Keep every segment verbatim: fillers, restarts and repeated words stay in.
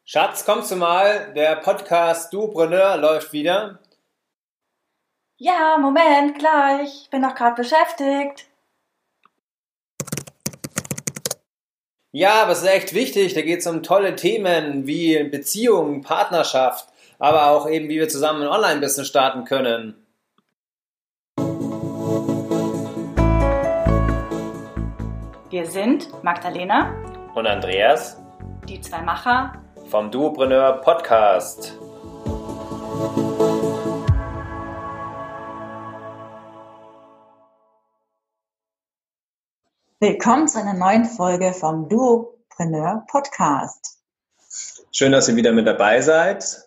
Schatz, kommst du mal? Der Podcast Dupreneur läuft wieder. Ja, Moment, gleich. Bin doch gerade beschäftigt. Ja, aber es ist echt wichtig. Da geht es um tolle Themen wie Beziehung, Partnerschaft, aber auch eben, wie wir zusammen ein Online-Business starten können. Wir sind Magdalena Und Andreas die zwei Macher vom Dupreneur Podcast. Willkommen zu einer neuen Folge vom Dupreneur Podcast. Schön, dass ihr wieder mit dabei seid.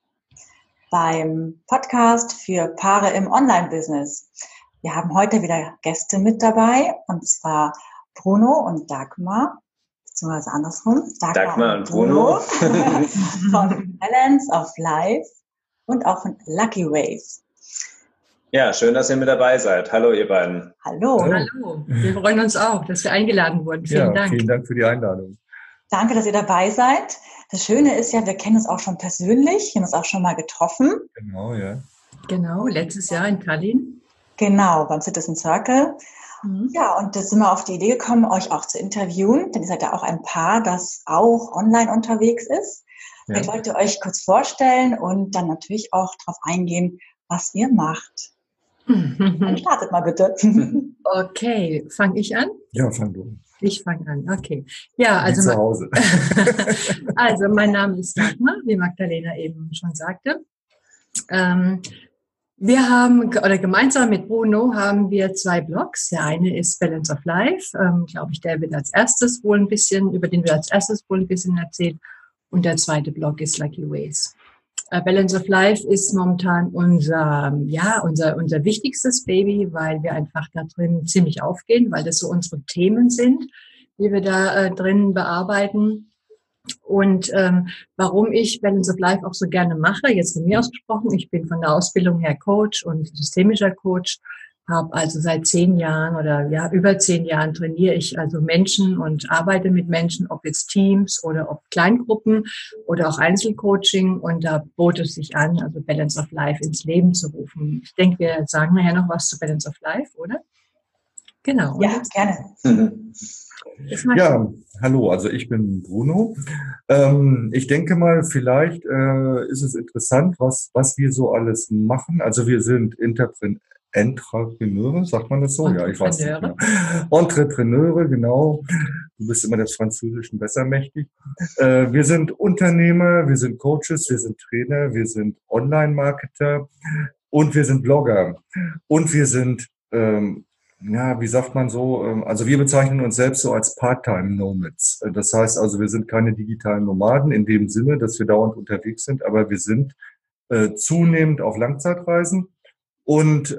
Beim Podcast für Paare im Online-Business. Wir haben heute wieder Gäste mit dabei, und zwar Bruno und Dagmar, beziehungsweise andersrum. Dagmar, Dagmar und Bruno. Bruno von Balance of Life und auch von Lucky Ways. Ja, schön, dass ihr mit dabei seid. Hallo, ihr beiden. Hallo. Hallo. Wir freuen uns auch, dass wir eingeladen wurden. Vielen ja, Dank. Vielen Dank für die Einladung. Danke, dass ihr dabei seid. Das Schöne ist ja, wir kennen uns auch schon persönlich, wir haben uns auch schon mal getroffen. Genau, ja. Genau, letztes Jahr in Tallinn. Genau, beim Citizen Circle. Mhm. Ja, und da sind wir auf die Idee gekommen, euch auch zu interviewen, denn ihr seid ja auch ein Paar, das auch online unterwegs ist. Ja. Vielleicht wollt ihr euch kurz vorstellen und dann natürlich auch darauf eingehen, was ihr macht. Dann startet mal bitte. Okay, fange ich an? Ja, fang du an. Ich fange an, okay. Ja, Wie also, zu Hause. also mein Name ist Dagmar, wie Magdalena eben schon sagte. Ähm, wir haben, oder gemeinsam mit Bruno haben wir zwei Blogs. Der eine ist Balance of Life, ähm, glaube ich, der wird als erstes wohl ein bisschen, über den wir als erstes wohl ein bisschen erzählt. Und der zweite Blog ist Lucky Ways. Uh, Balance of Life ist momentan unser, ja, unser, unser wichtigstes Baby, weil wir einfach da drin ziemlich aufgehen, weil das so unsere Themen sind, die wir da äh, drin bearbeiten. Und ähm, warum ich Balance of Life auch so gerne mache, jetzt von mir aus gesprochen, ich bin von der Ausbildung her Coach und systemischer Coach, habe also seit zehn Jahren oder ja über zehn Jahren trainiere ich also Menschen und arbeite mit Menschen, ob jetzt Teams oder ob Kleingruppen oder auch Einzelcoaching, und da bot es sich an, also Balance of Life ins Leben zu rufen. Ich denke, wir sagen nachher noch was zu Balance of Life, oder? Genau. Ja, gerne. Mhm. Ja, hallo, also ich bin Bruno. Ähm, ich denke mal, vielleicht äh, ist es interessant, was, was wir so alles machen. Also wir sind Interpren Entrepreneure, sagt man das so? Ja, ich weiß nicht. Genau. Entrepreneure, genau. Du bist immer des Französischen besser mächtig. Äh, wir sind Unternehmer, wir sind Coaches, wir sind Trainer, wir sind Online-Marketer und wir sind Blogger. Und wir sind, ähm, ja, wie sagt man so, ähm, also wir bezeichnen uns selbst so als Part-Time-Nomads. Das heißt also, wir sind keine digitalen Nomaden in dem Sinne, dass wir dauernd unterwegs sind, aber wir sind äh, zunehmend auf Langzeitreisen. Und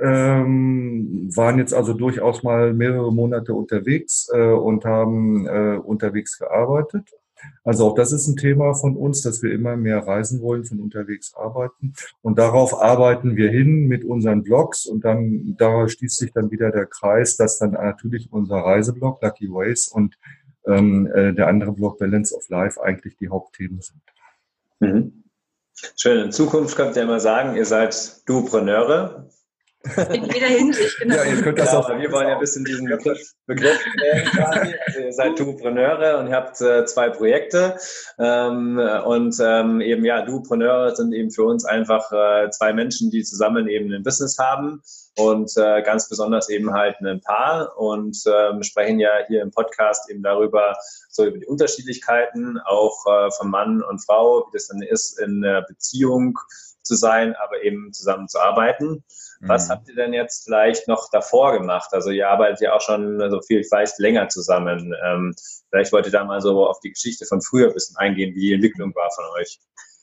ähm, waren jetzt also durchaus mal mehrere Monate unterwegs äh, und haben äh, unterwegs gearbeitet. Also auch das ist ein Thema von uns, dass wir immer mehr reisen wollen, von unterwegs arbeiten. Und darauf arbeiten wir hin mit unseren Blogs. Und dann daraus schließt sich dann wieder der Kreis, dass dann natürlich unser Reiseblog Lucky Ways und ähm, äh, der andere Blog Balance of Life eigentlich die Hauptthemen sind. Mhm. Schön. In Zukunft könnt ihr immer sagen, ihr seid Dupreneure. In jeder Hinsicht, genau. Ja, ihr könnt das ja, auch. Wir wollen ja ein bisschen diesen Begriff, Begriff klären quasi. Also ihr seid Dupreneure und ihr habt äh, zwei Projekte. Ähm, und ähm, eben, ja, Dupreneure sind eben für uns einfach äh, zwei Menschen, die zusammen eben ein Business haben und äh, ganz besonders eben halt ein Paar, und ähm, sprechen ja hier im Podcast eben darüber, so über die Unterschiedlichkeiten auch äh, von Mann und Frau, wie das dann ist, in einer Beziehung zu sein, aber eben zusammen zu arbeiten. Was Mhm. habt ihr denn jetzt vielleicht noch davor gemacht? Also ihr arbeitet ja auch schon so viel, vielleicht länger zusammen. Ähm, vielleicht wollt ihr da mal so auf die Geschichte von früher ein bisschen eingehen, wie die Entwicklung war von euch.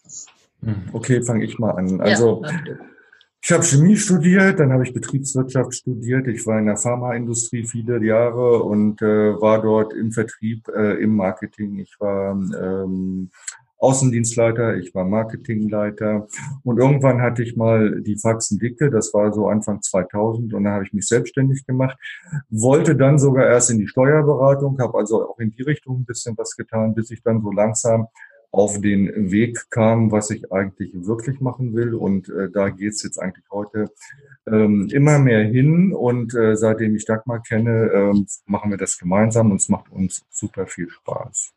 Okay, fange ich mal an. Also Ja, ich habe Chemie studiert, dann habe ich Betriebswirtschaft studiert. Ich war in der Pharmaindustrie viele Jahre und äh, war dort im Vertrieb, äh, im Marketing. Ich war ähm, Außendienstleiter, ich war Marketingleiter und irgendwann hatte ich mal die Faxen dicke, das war so Anfang zweitausend, und da habe ich mich selbstständig gemacht, wollte dann sogar erst in die Steuerberatung, habe also auch in die Richtung ein bisschen was getan, bis ich dann so langsam auf den Weg kam, was ich eigentlich wirklich machen will. Und äh, da geht's jetzt eigentlich heute ähm, immer mehr hin. Und äh, seitdem ich Dagmar kenne, ähm, machen wir das gemeinsam und es macht uns super viel Spaß.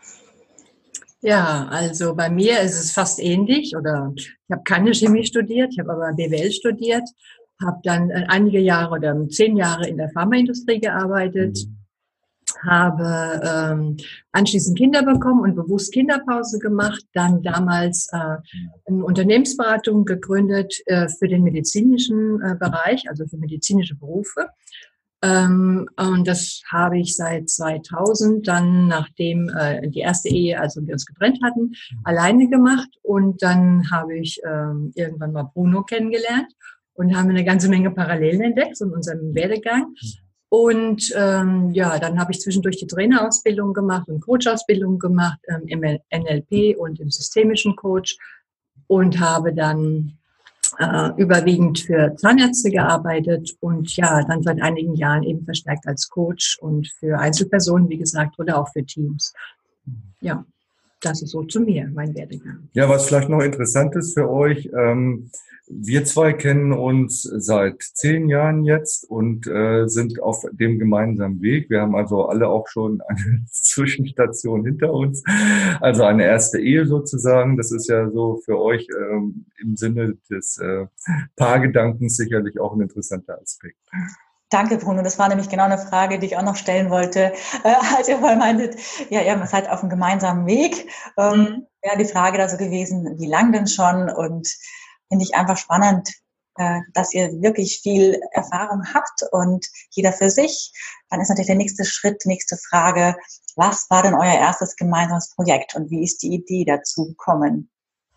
Ja, also bei mir ist es fast ähnlich. Oder ich habe keine Chemie studiert, ich habe aber B W L studiert, habe dann äh, einige Jahre oder zehn Jahre in der Pharmaindustrie gearbeitet. Mhm. Habe ähm, anschließend Kinder bekommen und bewusst Kinderpause gemacht, dann damals äh, eine Unternehmensberatung gegründet äh, für den medizinischen äh, Bereich, also für medizinische Berufe. Ähm, und das habe ich seit zweitausend, dann nachdem äh, die erste Ehe, also wir uns getrennt hatten, alleine gemacht. Und dann habe ich ähm, irgendwann mal Bruno kennengelernt und haben eine ganze Menge Parallelen entdeckt in unserem Werdegang. Und ähm, ja, dann habe ich zwischendurch die Trainerausbildung gemacht und Coachausbildung gemacht ähm, im N L P und im systemischen Coach und habe dann äh, überwiegend für Zahnärzte gearbeitet und ja, dann seit einigen Jahren eben verstärkt als Coach und für Einzelpersonen, wie gesagt, oder auch für Teams. Ja, das ist so zu mir, mein Werdegang. Ja, was vielleicht noch interessant ist für euch, ähm, wir zwei kennen uns seit zehn Jahren jetzt und äh, sind auf dem gemeinsamen Weg. Wir haben also alle auch schon eine Zwischenstation hinter uns, also eine erste Ehe sozusagen. Das ist ja so für euch ähm, im Sinne des äh, Paargedankens sicherlich auch ein interessanter Aspekt. Danke, Bruno. Das war nämlich genau eine Frage, die ich auch noch stellen wollte, äh, als ihr vorhin meintet, ja, ihr seid auf einem gemeinsamen Weg. Ähm, mhm. Ja, die Frage da so gewesen, wie lang denn schon? Und finde ich einfach spannend, äh, dass ihr wirklich viel Erfahrung habt und jeder für sich. Dann ist natürlich der nächste Schritt, nächste Frage, was war denn euer erstes gemeinsames Projekt und wie ist die Idee dazu gekommen?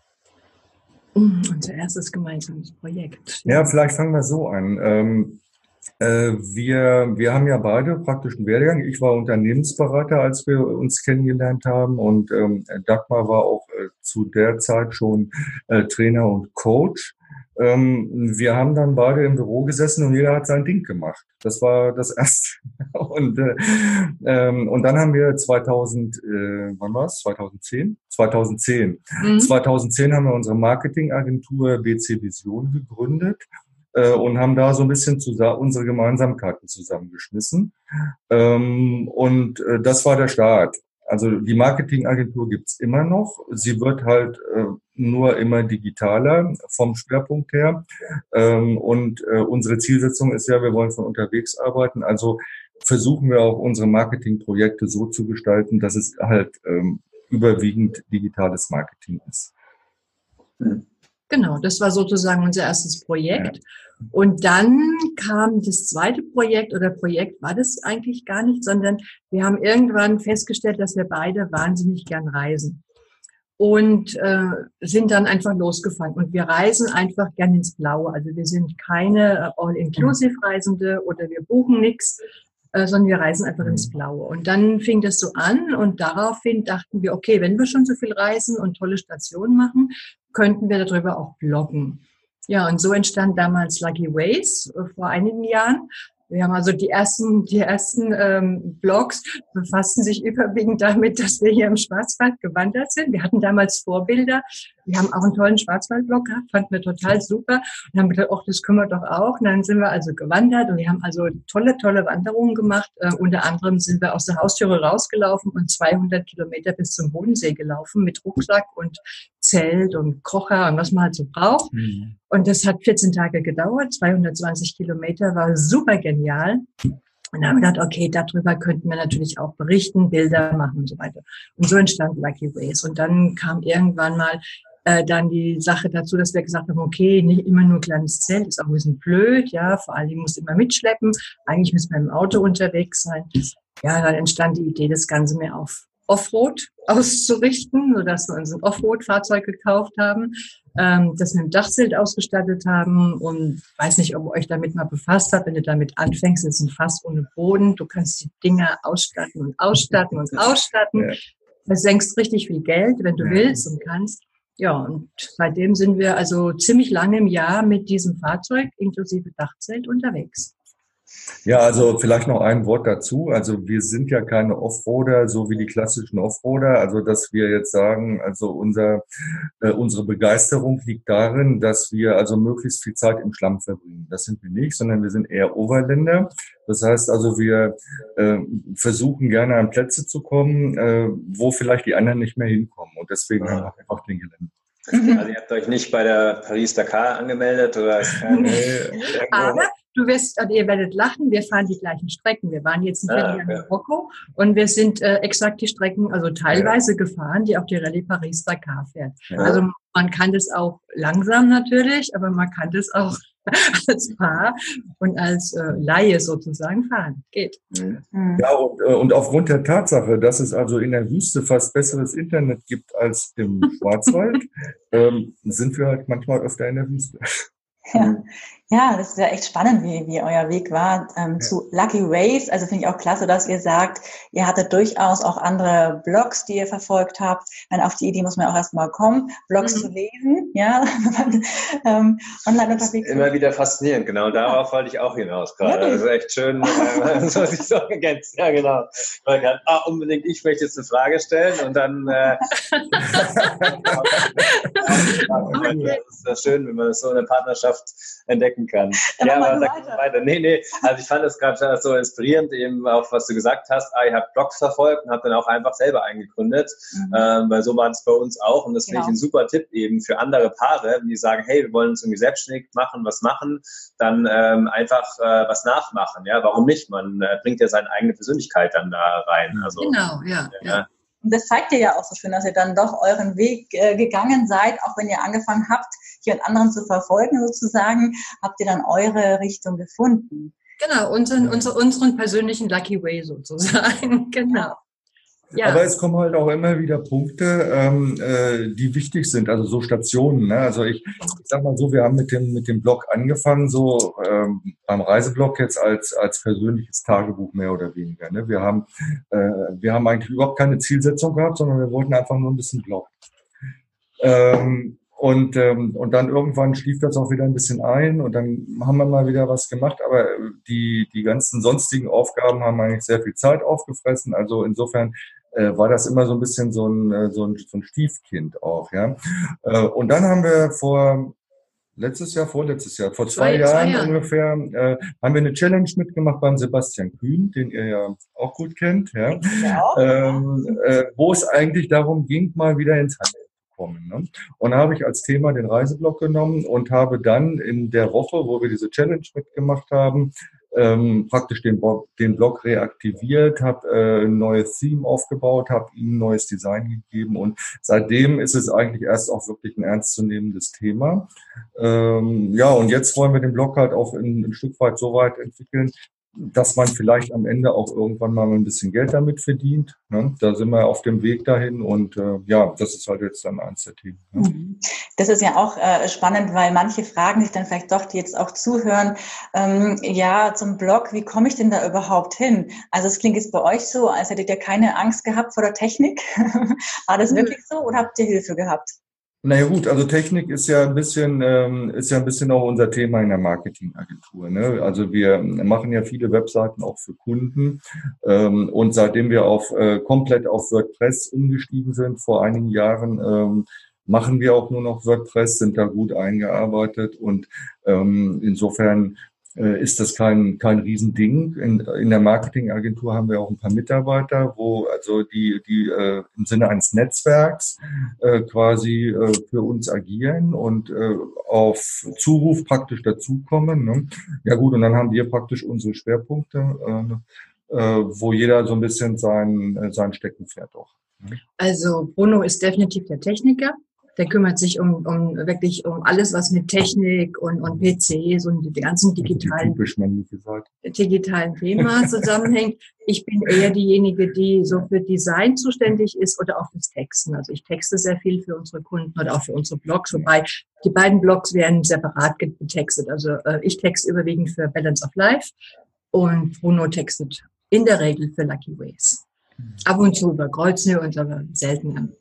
Mhm, unser erstes gemeinsames Projekt. Ja, vielleicht fangen wir so an. Ähm, äh, wir, wir haben ja beide praktisch einen Werdegang. Ich war Unternehmensberater, als wir uns kennengelernt haben, und ähm, Dagmar war auch äh, zu der Zeit schon äh, Trainer und Coach. Ähm, wir haben dann beide im Büro gesessen und jeder hat sein Ding gemacht. Das war das Erste. Und, äh, ähm, und dann haben wir zweitausend, äh, wann war es? zweitausendzehn? zweitausendzehn. Mhm. zweitausendzehn haben wir unsere Marketingagentur B C Vision gegründet äh, und haben da so ein bisschen zusammen, unsere Gemeinsamkeiten zusammengeschmissen. Ähm, und äh, das war der Start. Also die Marketingagentur gibt's immer noch. Sie wird halt äh, nur immer digitaler vom Schwerpunkt her. Ähm, und äh, unsere Zielsetzung ist ja, wir wollen von unterwegs arbeiten. Also versuchen wir auch unsere Marketingprojekte so zu gestalten, dass es halt ähm, überwiegend digitales Marketing ist. Genau, das war sozusagen unser erstes Projekt. Ja. Und dann kam das zweite Projekt, oder Projekt war das eigentlich gar nicht, sondern wir haben irgendwann festgestellt, dass wir beide wahnsinnig gern reisen. Und äh, sind dann einfach losgefahren. Und wir reisen einfach gern ins Blaue. Also wir sind keine All-Inclusive-Reisende oder wir buchen nichts, äh, sondern wir reisen einfach ins Blaue. Und dann fing das so an und daraufhin dachten wir, okay, wenn wir schon so viel reisen und tolle Stationen machen, könnten wir darüber auch bloggen. Ja, und so entstand damals Lucky Ways äh, vor einigen Jahren. Wir haben also die ersten, die ersten ähm, Blogs befassten sich überwiegend damit, dass wir hier im Schwarzwald gewandert sind. Wir hatten damals Vorbilder. Wir haben auch einen tollen Schwarzwaldblog gehabt, fanden wir total super. Und haben gedacht, ach, das können wir doch auch. Und dann sind wir also gewandert und wir haben also tolle, tolle Wanderungen gemacht. Äh, unter anderem sind wir aus der Haustüre rausgelaufen und zweihundert Kilometer bis zum Bodensee gelaufen mit Rucksack und Zelt und Kocher und was man halt so braucht. Mhm. Und das hat vierzehn Tage gedauert, zweihundertzwanzig Kilometer, war super genial. Und dann haben wir gedacht, okay, darüber könnten wir natürlich auch berichten, Bilder machen und so weiter. Und so entstand Lucky Ways. Und dann kam irgendwann mal äh, dann die Sache dazu, dass wir gesagt haben, okay, nicht immer nur kleines Zelt, ist auch ein bisschen blöd, ja, vor allen Dingen muss immer mitschleppen. Eigentlich müssen wir im Auto unterwegs sein. Ja, dann entstand die Idee, das Ganze mehr auf Offroad auszurichten, sodass wir uns ein Offroad-Fahrzeug gekauft haben, ähm, das mit dem Dachzelt ausgestattet haben, und weiß nicht, ob ihr euch damit mal befasst habt. Wenn du damit anfängst, ist ein Fass ohne Boden. Du kannst die Dinger ausstatten und ausstatten und ausstatten. Ja. Du senkst richtig viel Geld, wenn du ja. willst und kannst. Ja, und seitdem sind wir also ziemlich lange im Jahr mit diesem Fahrzeug inklusive Dachzelt unterwegs. Ja, also vielleicht noch ein Wort dazu. Also wir sind ja keine Offroader, so wie die klassischen Offroader. Also dass wir jetzt sagen, also unser äh, unsere Begeisterung liegt darin, dass wir also möglichst viel Zeit im Schlamm verbringen. Das sind wir nicht, sondern wir sind eher Overländer. Das heißt also, wir äh, versuchen gerne an Plätze zu kommen, äh, wo vielleicht die anderen nicht mehr hinkommen. Und deswegen haben wir einfach den Gelände. Also ihr habt euch nicht bei der Paris-Dakar angemeldet oder ist keine, aber du wirst, also ihr werdet lachen, wir fahren die gleichen Strecken. Wir waren jetzt in Ah, ah, okay. Marokko und wir sind äh, exakt die Strecken, also teilweise ja. gefahren, die auch die Rallye Paris-Dakar fährt. Ja. Also man kann das auch langsam natürlich, aber man kann das auch als Paar und als äh, Laie sozusagen fahren. Geht. Mhm. Ja, und, und aufgrund der Tatsache, dass es also in der Wüste fast besseres Internet gibt als im Schwarzwald, ähm, sind wir halt manchmal öfter in der Wüste. Ja. Ja, das ist ja echt spannend, wie, wie euer Weg war ähm, ja. zu Lucky Ways. Also finde ich auch klasse, dass ihr sagt, ihr hattet durchaus auch andere Blogs, die ihr verfolgt habt. Meine, auf die Idee muss man auch erstmal kommen, Blogs mhm. zu lesen, ja, ähm, online unterwegs. Immer wieder faszinierend, genau. Darauf ja. wollte ich auch hinaus gerade. Das ist echt schön, äh, so sich so ergänzt. Ja, genau. Man kann, ah, unbedingt, ich möchte jetzt eine Frage stellen und dann äh, das ist schön, wenn man das so in der Partnerschaft entdecken kann. Dann ja, aber da weiter. weiter. Nee, nee, also ich fand es gerade so inspirierend, eben auch, was du gesagt hast. Ah, ich habe Blogs verfolgt und habe dann auch einfach selber eingegründet, mhm. ähm, weil so war es bei uns auch und das genau. finde ich ein super Tipp eben für andere Paare, die sagen, hey, wir wollen uns irgendwie selbstständig machen, was machen, dann ähm, einfach äh, was nachmachen. Ja, warum nicht? Man äh, bringt ja seine eigene Persönlichkeit dann da rein. Also, genau, ja. ja. ja. Und das zeigt ihr ja auch so schön, dass ihr dann doch euren Weg äh, gegangen seid, auch wenn ihr angefangen habt, jemand anderen zu verfolgen sozusagen, habt ihr dann eure Richtung gefunden. Genau, unseren, unser, unseren persönlichen Lucky Way sozusagen, genau. Ja. Aber es kommen halt auch immer wieder Punkte, ähm, äh, die wichtig sind, also so Stationen. Ne? Also ich, ich sag mal so, wir haben mit dem mit dem Blog angefangen, so ähm, beim Reiseblog jetzt als als persönliches Tagebuch mehr oder weniger. Ne? Wir haben äh, wir haben eigentlich überhaupt keine Zielsetzung gehabt, sondern wir wollten einfach nur ein bisschen bloggen. Ähm, Und, ähm, und dann irgendwann schlief das auch wieder ein bisschen ein und dann haben wir mal wieder was gemacht. Aber die, die ganzen sonstigen Aufgaben haben eigentlich sehr viel Zeit aufgefressen. Also insofern äh, war das immer so ein bisschen so ein, so ein, so ein Stiefkind auch. Ja. Äh, und dann haben wir vor letztes Jahr, vorletztes Jahr, vor zwei, zwei Jahren zwei ungefähr, äh, haben wir eine Challenge mitgemacht beim Sebastian Kühn, den ihr ja auch gut kennt. Ja. Ja. Ähm, äh, wo es eigentlich darum ging, mal wieder ins Handel. Ne? Und da habe ich als Thema den Reiseblog genommen und habe dann in der Woche, wo wir diese Challenge mitgemacht haben, ähm, praktisch den, Bo- den Blog reaktiviert, habe äh, ein neues Theme aufgebaut, habe ihm ein neues Design gegeben und seitdem ist es eigentlich erst auch wirklich ein ernstzunehmendes Thema. Ähm, ja, und jetzt wollen wir den Blog halt auch in, ein Stück weit so weit entwickeln, dass man vielleicht am Ende auch irgendwann mal ein bisschen Geld damit verdient. Ne? Da sind wir auf dem Weg dahin und äh, ja, das ist halt jetzt dann eins der Themen. Ne? Das ist ja auch äh, spannend, weil manche fragen sich dann vielleicht doch, die jetzt auch zuhören, ähm, ja, zum Blog, wie komme ich denn da überhaupt hin? Also es klingt jetzt bei euch so, als hättet ihr keine Angst gehabt vor der Technik. War das wirklich so oder habt ihr Hilfe gehabt? Naja gut, also Technik ist ja ein bisschen ähm, ist ja ein bisschen auch unser Thema in der Marketingagentur. Ne? Also wir machen ja viele Webseiten auch für Kunden ähm, und seitdem wir auf äh, komplett auf WordPress umgestiegen sind vor einigen Jahren, ähm, machen wir auch nur noch WordPress, sind da gut eingearbeitet und ähm, insofern äh, ist das kein kein Riesending. In, in der Marketingagentur haben wir auch ein paar Mitarbeiter, wo also die die äh, im Sinne eines Netzwerks äh, quasi äh, für uns agieren und äh, auf Zuruf praktisch dazukommen. Ne? Ja gut, und dann haben wir praktisch unsere Schwerpunkte, äh, äh, wo jeder so ein bisschen sein äh, sein Steckenpferd auch. Ne? Also Bruno ist definitiv der Techniker. Der kümmert sich um, um wirklich um alles, was mit Technik und, und P Cs und die ganzen digitalen, die digitalen Themen zusammenhängt. Ich bin eher diejenige, die so für Design zuständig ist oder auch fürs Texten. Also ich texte sehr viel für unsere Kunden oder auch für unsere Blogs, wobei die beiden Blogs werden separat getextet. Also äh, ich texte überwiegend für Balance of Life und Bruno textet in der Regel für Lucky Ways. Ab und zu über Kreuze und aber selten.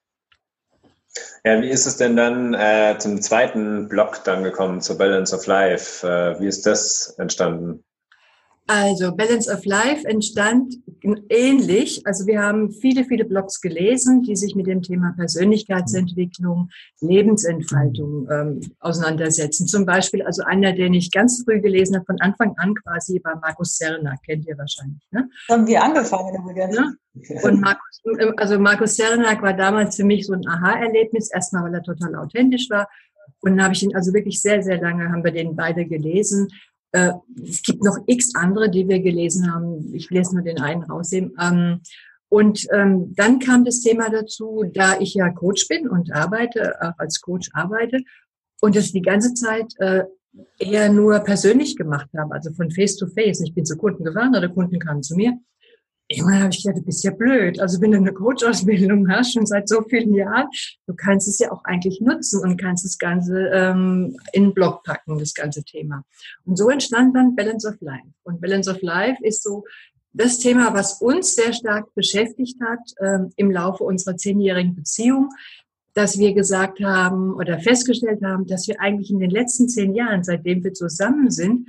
Ja, wie ist es denn dann äh, zum zweiten Blog dann gekommen, zur Balance of Life? Äh, wie ist das entstanden? Also Balance of Life entstand ähnlich. Also wir haben viele, viele Blogs gelesen, die sich mit dem Thema Persönlichkeitsentwicklung, Lebensentfaltung ähm, auseinandersetzen. Zum Beispiel, also einer, den ich ganz früh gelesen habe, von Anfang an quasi, war Markus Cernak, kennt ihr wahrscheinlich. Ne? Haben wir angefangen übrigens. Ja? Und Markus, also Markus Cernak war damals für mich so ein Aha-Erlebnis, erstmal, weil er total authentisch war. Und dann habe ich ihn also wirklich sehr, sehr lange, haben wir den beide gelesen. Äh, es gibt noch x andere, die wir gelesen haben. Ich lese nur den einen rausheben. Ähm, und ähm, dann kam das Thema dazu, da ich ja Coach bin und arbeite, auch als Coach arbeite und das die ganze Zeit äh, eher nur persönlich gemacht habe, also von Face to Face. Ich bin zu Kunden gefahren oder Kunden kamen zu mir. Irgendwann habe ich gedacht, du bist ja blöd. Also wenn du eine Coach-Ausbildung hast, schon seit so vielen Jahren, du kannst es ja auch eigentlich nutzen und kannst das Ganze ähm, in einen Blog packen, das ganze Thema. Und so entstand dann Balance of Life. Und Balance of Life ist so das Thema, was uns sehr stark beschäftigt hat ähm, im Laufe unserer zehnjährigen Beziehung, dass wir gesagt haben oder festgestellt haben, dass wir eigentlich in den letzten zehn Jahren, seitdem wir zusammen sind,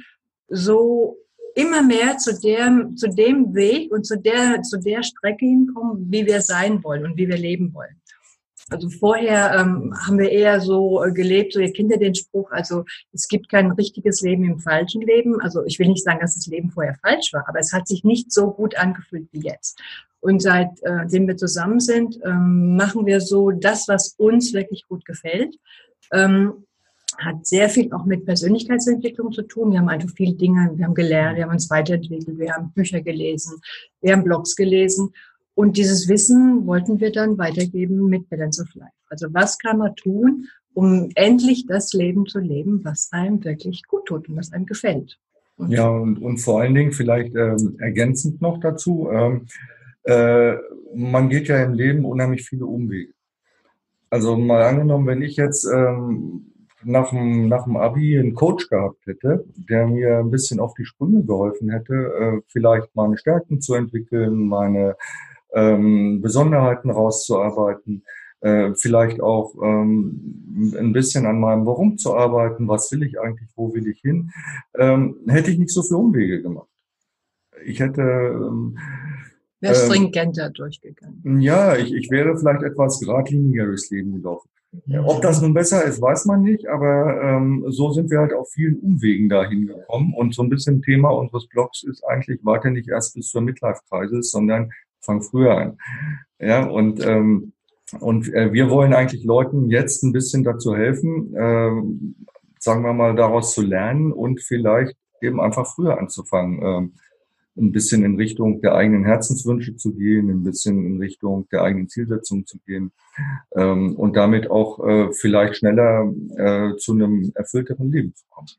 so immer mehr zu dem, zu dem Weg und zu der, zu der Strecke hinkommen, wie wir sein wollen und wie wir leben wollen. Also vorher ähm, haben wir eher so äh, gelebt, so ihr kennt ja den Spruch, also es gibt kein richtiges Leben im falschen Leben. Also ich will nicht sagen, dass das Leben vorher falsch war, aber es hat sich nicht so gut angefühlt wie jetzt. Und seitdem äh, wir zusammen sind, ähm, machen wir so das, was uns wirklich gut gefällt. Ähm, hat sehr viel auch mit Persönlichkeitsentwicklung zu tun. Wir haben einfach viele Dinge, wir haben gelernt, wir haben uns weiterentwickelt, wir haben Bücher gelesen, wir haben Blogs gelesen. Und dieses Wissen wollten wir dann weitergeben mit Balance of Life. Also was kann man tun, um endlich das Leben zu leben, was einem wirklich gut tut und was einem gefällt. Und ja, und, und vor allen Dingen vielleicht ähm, ergänzend noch dazu, ähm, äh, man geht ja im Leben unheimlich viele Umwege. Also mal angenommen, wenn ich jetzt ähm, nach dem, nach dem Abi einen Coach gehabt hätte, der mir ein bisschen auf die Sprünge geholfen hätte, äh, vielleicht meine Stärken zu entwickeln, meine ähm, Besonderheiten rauszuarbeiten, äh, vielleicht auch ähm, ein bisschen an meinem Warum zu arbeiten, was will ich eigentlich, wo will ich hin, ähm, hätte ich nicht so viele Umwege gemacht. Ich hätte ähm, wäre stringenter ähm, durchgegangen. Ja, ich, ich wäre vielleicht etwas geradliniger durchs Leben gelaufen. Ob das nun besser ist, weiß man nicht, aber ähm, so sind wir halt auf vielen Umwegen dahin gekommen. Und so ein bisschen Thema unseres Blogs ist eigentlich, warte nicht erst bis zur Midlife-Crisis, sondern fang früher an. Ja, und ähm, und äh, wir wollen eigentlich Leuten jetzt ein bisschen dazu helfen, ähm, sagen wir mal, daraus zu lernen und vielleicht eben einfach früher anzufangen. Ähm, ein bisschen in Richtung der eigenen Herzenswünsche zu gehen, ein bisschen in Richtung der eigenen Zielsetzung zu gehen ähm, und damit auch äh, vielleicht schneller äh, zu einem erfüllteren Leben zu kommen.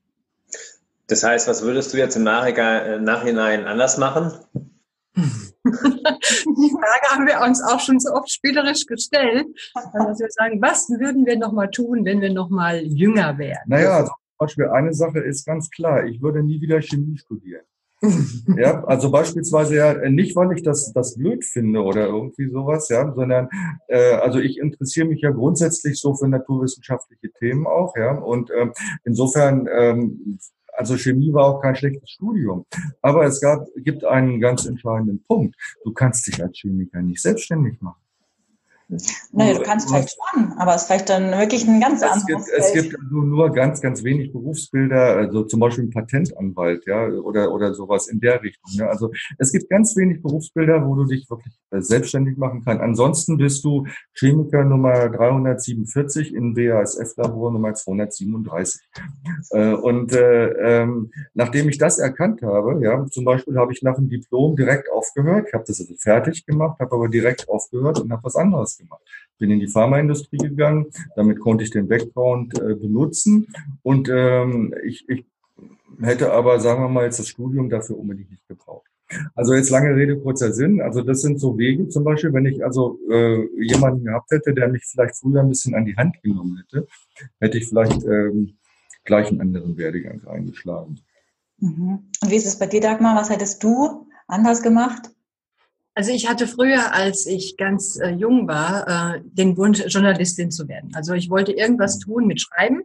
Das heißt, was würdest du jetzt im Nachhinein anders machen? Die Frage haben wir uns auch schon so oft spielerisch gestellt, dass wir sagen, was würden wir nochmal tun, wenn wir nochmal jünger wären? Naja, also zum Beispiel eine Sache ist ganz klar, ich würde nie wieder Chemie studieren. Ja, also beispielsweise ja nicht, weil ich das, das blöd finde oder irgendwie sowas, ja, sondern äh, also ich interessiere mich ja grundsätzlich so für naturwissenschaftliche Themen auch, ja, und ähm, insofern, ähm, also Chemie war auch kein schlechtes Studium, aber es gab, gibt einen ganz entscheidenden Punkt. Du kannst dich als Chemiker nicht selbstständig machen. Naja, du kannst vielleicht schon, aber es ist vielleicht dann wirklich ein ganz anderes Feld. Es gibt nur, nur ganz, ganz wenig Berufsbilder, also zum Beispiel ein Patentanwalt, ja, oder, oder sowas in der Richtung. Ja. Also es gibt ganz wenig Berufsbilder, wo du dich wirklich selbstständig machen kannst. Ansonsten bist du Chemiker Nummer dreihundertsiebenundvierzig in B A S F-Labor Nummer zweihundertsiebenunddreißig. Und äh, ähm, nachdem ich das erkannt habe, ja, zum Beispiel habe ich nach dem Diplom direkt aufgehört, ich habe das also fertig gemacht, habe aber direkt aufgehört und habe was anderes gemacht. Bin in die Pharmaindustrie gegangen, damit konnte ich den Background äh, benutzen und ähm, ich, ich hätte aber, sagen wir mal, jetzt das Studium dafür unbedingt nicht gebraucht. Also jetzt lange Rede, kurzer Sinn, also das sind so Wege zum Beispiel, wenn ich also äh, jemanden gehabt hätte, der mich vielleicht früher ein bisschen an die Hand genommen hätte, hätte ich vielleicht ähm, gleich einen anderen Werdegang eingeschlagen. Mhm. Und wie ist es bei dir, Dagmar? Was hättest du anders gemacht? Also ich hatte früher, als ich ganz äh, jung war, äh, den Wunsch, Journalistin zu werden. Also ich wollte irgendwas tun mit Schreiben.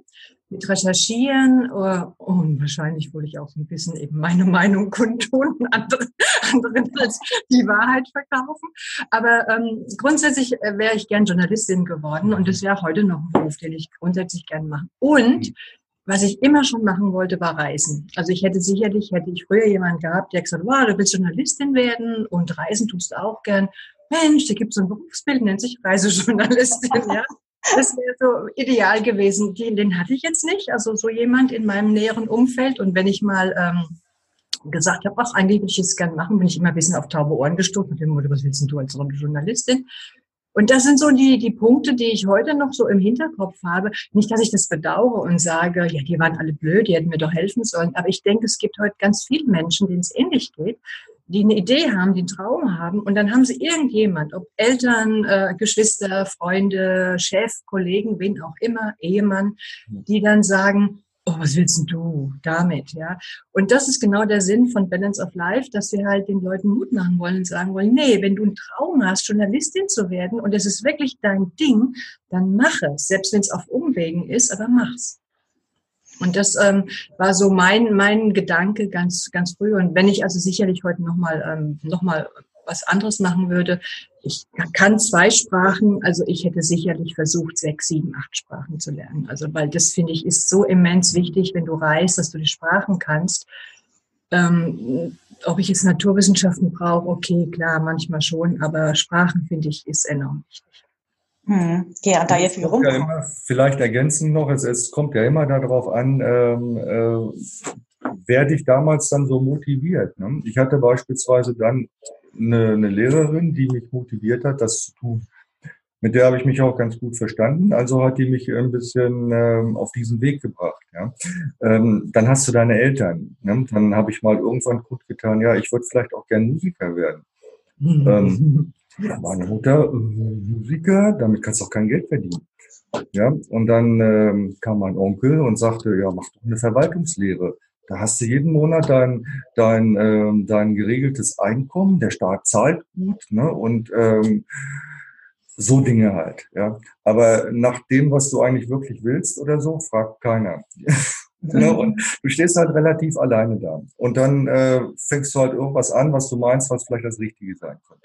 mit Recherchieren äh, und wahrscheinlich wollte ich auch ein bisschen eben meine Meinung kundtun und andere, anderen als die Wahrheit verkaufen. Aber ähm, grundsätzlich äh, wäre ich gern Journalistin geworden und das wäre auch heute noch ein Beruf, den ich grundsätzlich gern mache. Und was ich immer schon machen wollte, war Reisen. Also ich hätte sicherlich, hätte ich früher jemanden gehabt, der gesagt, wow, du willst Journalistin werden und Reisen tust du auch gern. Mensch, da gibt es so ein Berufsbild, nennt sich Reisejournalistin, ja. Das wäre so ideal gewesen. Den, den hatte ich jetzt nicht, also so jemand in meinem näheren Umfeld. Und wenn ich mal ähm, gesagt habe, ach, eigentlich würde ich es gern machen, bin ich immer ein bisschen auf taube Ohren gestoßen und dem Motto, was willst denn du als Journalistin? Und das sind so die, die Punkte, die ich heute noch so im Hinterkopf habe. Nicht, dass ich das bedauere und sage, ja, die waren alle blöd, die hätten mir doch helfen sollen. Aber ich denke, es gibt heute ganz viele Menschen, denen es ähnlich geht, die eine Idee haben, die einen Traum haben. Und dann haben sie irgendjemand, ob Eltern, äh, Geschwister, Freunde, Chef, Kollegen, wen auch immer, Ehemann, die dann sagen, oh, was willst denn du damit, ja? Und das ist genau der Sinn von Balance of Life, dass wir halt den Leuten Mut machen wollen und sagen wollen, nee, wenn du einen Traum hast, Journalistin zu werden und es ist wirklich dein Ding, dann mach es, selbst wenn es auf Umwegen ist, aber mach's. Und das ähm, war so mein mein Gedanke ganz ganz früh. Und wenn ich also sicherlich heute nochmal ähm, noch mal was anderes machen würde, ich kann zwei Sprachen, also ich hätte sicherlich versucht, sechs, sieben, acht Sprachen zu lernen. Also weil das, finde ich, ist so immens wichtig, wenn du reist, dass du die Sprachen kannst. Ähm, ob ich jetzt Naturwissenschaften brauche, okay, klar, manchmal schon, aber Sprachen, finde ich, ist enorm wichtig. Hm. Ja, und da ihr viel Ja, rumkommt. immer, vielleicht ergänzend noch, es, es kommt ja immer darauf an, ähm, äh, wer dich damals dann so motiviert. Ne? Ich hatte beispielsweise dann eine, eine Lehrerin, die mich motiviert hat, das zu tun. Mit der habe ich mich auch ganz gut verstanden. Also hat die mich ein bisschen ähm, auf diesen Weg gebracht. Ja? Ähm, dann hast du deine Eltern. Ne? Dann habe ich mal irgendwann gut getan, ja, ich würde vielleicht auch gern Musiker werden. Mhm. Ähm, meine Mutter, äh, Musiker, damit kannst du auch kein Geld verdienen. Ja? Und dann ähm, kam mein Onkel und sagte, ja, mach doch eine Verwaltungslehre. Da hast du jeden Monat dein, dein, ähm, dein geregeltes Einkommen, der Staat zahlt gut, ne? Und ähm, so Dinge halt. Ja. Aber nach dem, was du eigentlich wirklich willst oder so, fragt keiner. Ne? Und du stehst halt relativ alleine da. Und dann äh, fängst du halt irgendwas an, was du meinst, was vielleicht das Richtige sein könnte.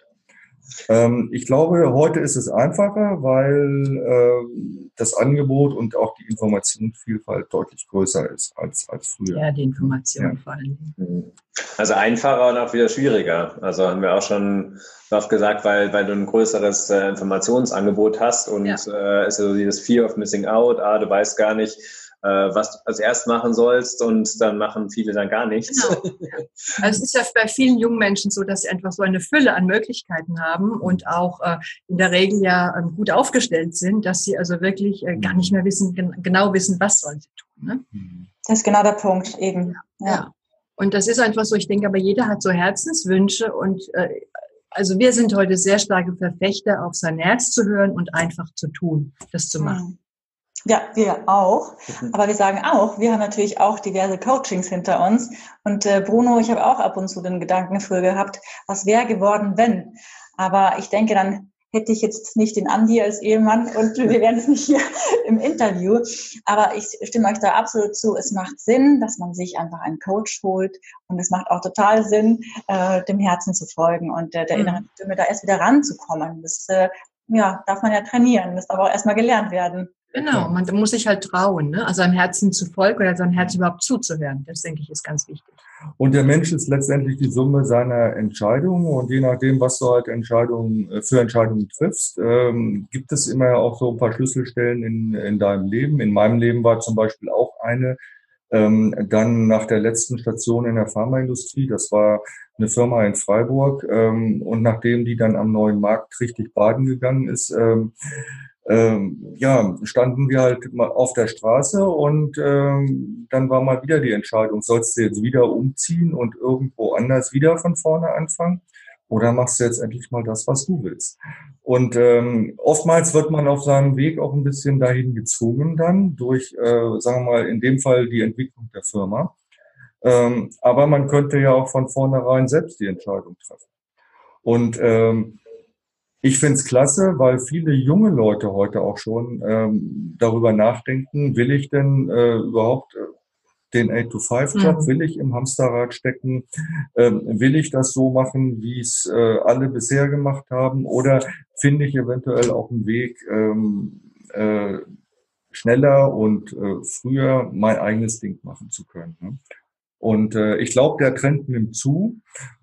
Ähm, ich glaube, heute ist es einfacher, weil äh, das Angebot und auch die Informationsvielfalt deutlich größer ist als, als früher. Ja, die Information ja. Vor allem. Also einfacher und auch wieder schwieriger. Also haben wir auch schon oft gesagt, weil, weil du ein größeres äh, Informationsangebot hast und ja. äh, ist also dieses Fear of Missing Out, ah, du weißt gar nicht, was du als erst machen sollst und dann machen viele dann gar nichts. Genau. Ja. Also es ist ja bei vielen jungen Menschen so, dass sie einfach so eine Fülle an Möglichkeiten haben und auch äh, in der Regel ja ähm, gut aufgestellt sind, dass sie also wirklich äh, gar nicht mehr wissen, gen- genau wissen, was sollen sie tun. Ne? Das ist genau der Punkt eben. Ja. Ja. Und das ist einfach so, ich denke, aber jeder hat so Herzenswünsche und äh, also wir sind heute sehr starke Verfechter, auf sein Herz zu hören und einfach zu tun, das zu machen. Mhm. Ja, wir auch. Aber wir sagen auch, wir haben natürlich auch diverse Coachings hinter uns. Und äh, Bruno, ich habe auch ab und zu den Gedanken früher gehabt, was wäre geworden, wenn? Aber ich denke, dann hätte ich jetzt nicht den Andi als Ehemann und wir wären es nicht hier im Interview. Aber ich stimme euch da absolut zu. Es macht Sinn, dass man sich einfach einen Coach holt. Und es macht auch total Sinn, äh, dem Herzen zu folgen und äh, der inneren Stimme da erst wieder ranzukommen. Das äh, ja, darf man ja trainieren. Das darf auch erstmal gelernt werden. Genau, man muss sich halt trauen, ne? Also seinem Herzen zu folgen oder seinem Herzen überhaupt zuzuhören. Das, denke ich, ist ganz wichtig. Und der Mensch ist letztendlich die Summe seiner Entscheidungen und je nachdem, was du halt Entscheidungen für Entscheidungen triffst, ähm, gibt es immer auch so ein paar Schlüsselstellen in, in deinem Leben. In meinem Leben war zum Beispiel auch eine, ähm, dann nach der letzten Station in der Pharmaindustrie, das war eine Firma in Freiburg, ähm, und nachdem die dann am neuen Markt richtig baden gegangen ist, ähm, Ähm, ja, standen wir halt mal auf der Straße und ähm, dann war mal wieder die Entscheidung, sollst du jetzt wieder umziehen und irgendwo anders wieder von vorne anfangen oder machst du jetzt endlich mal das, was du willst? Und ähm, oftmals wird man auf seinem Weg auch ein bisschen dahin gezwungen dann durch, äh, sagen wir mal, in dem Fall die Entwicklung der Firma. Ähm, aber man könnte ja auch von vornherein selbst die Entscheidung treffen. Und ähm, Ich finde es klasse, weil viele junge Leute heute auch schon ähm, darüber nachdenken, will ich denn äh, überhaupt äh, den eight to five Job, mhm. will ich im Hamsterrad stecken, ähm, will ich das so machen, wie es äh, alle bisher gemacht haben, oder finde ich eventuell auch einen Weg, ähm, äh, schneller und äh, früher mein eigenes Ding machen zu können. Ne? Und äh, ich glaube, der Trend nimmt zu.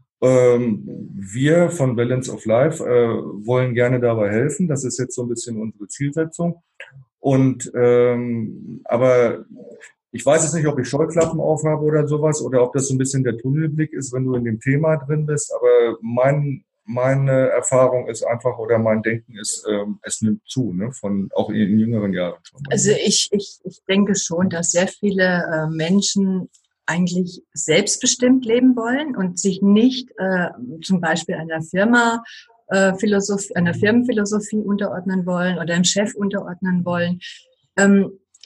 Ähm, wir von Balance of Life äh, wollen gerne dabei helfen. Das ist jetzt so ein bisschen unsere Zielsetzung. Und ähm, aber ich weiß jetzt nicht, ob ich Scheuklappen aufhabe oder sowas oder ob das so ein bisschen der Tunnelblick ist, wenn du in dem Thema drin bist. Aber mein, meine Erfahrung ist einfach oder mein Denken ist, ähm, es nimmt zu, ne? Von auch in, in jüngeren Jahren schon. Also ich, ich, ich denke schon, dass sehr viele äh, Menschen eigentlich selbstbestimmt leben wollen und sich nicht äh, zum Beispiel einer Firma äh, Philosophie, einer Firmenphilosophie unterordnen wollen oder einem Chef unterordnen wollen. Ähm,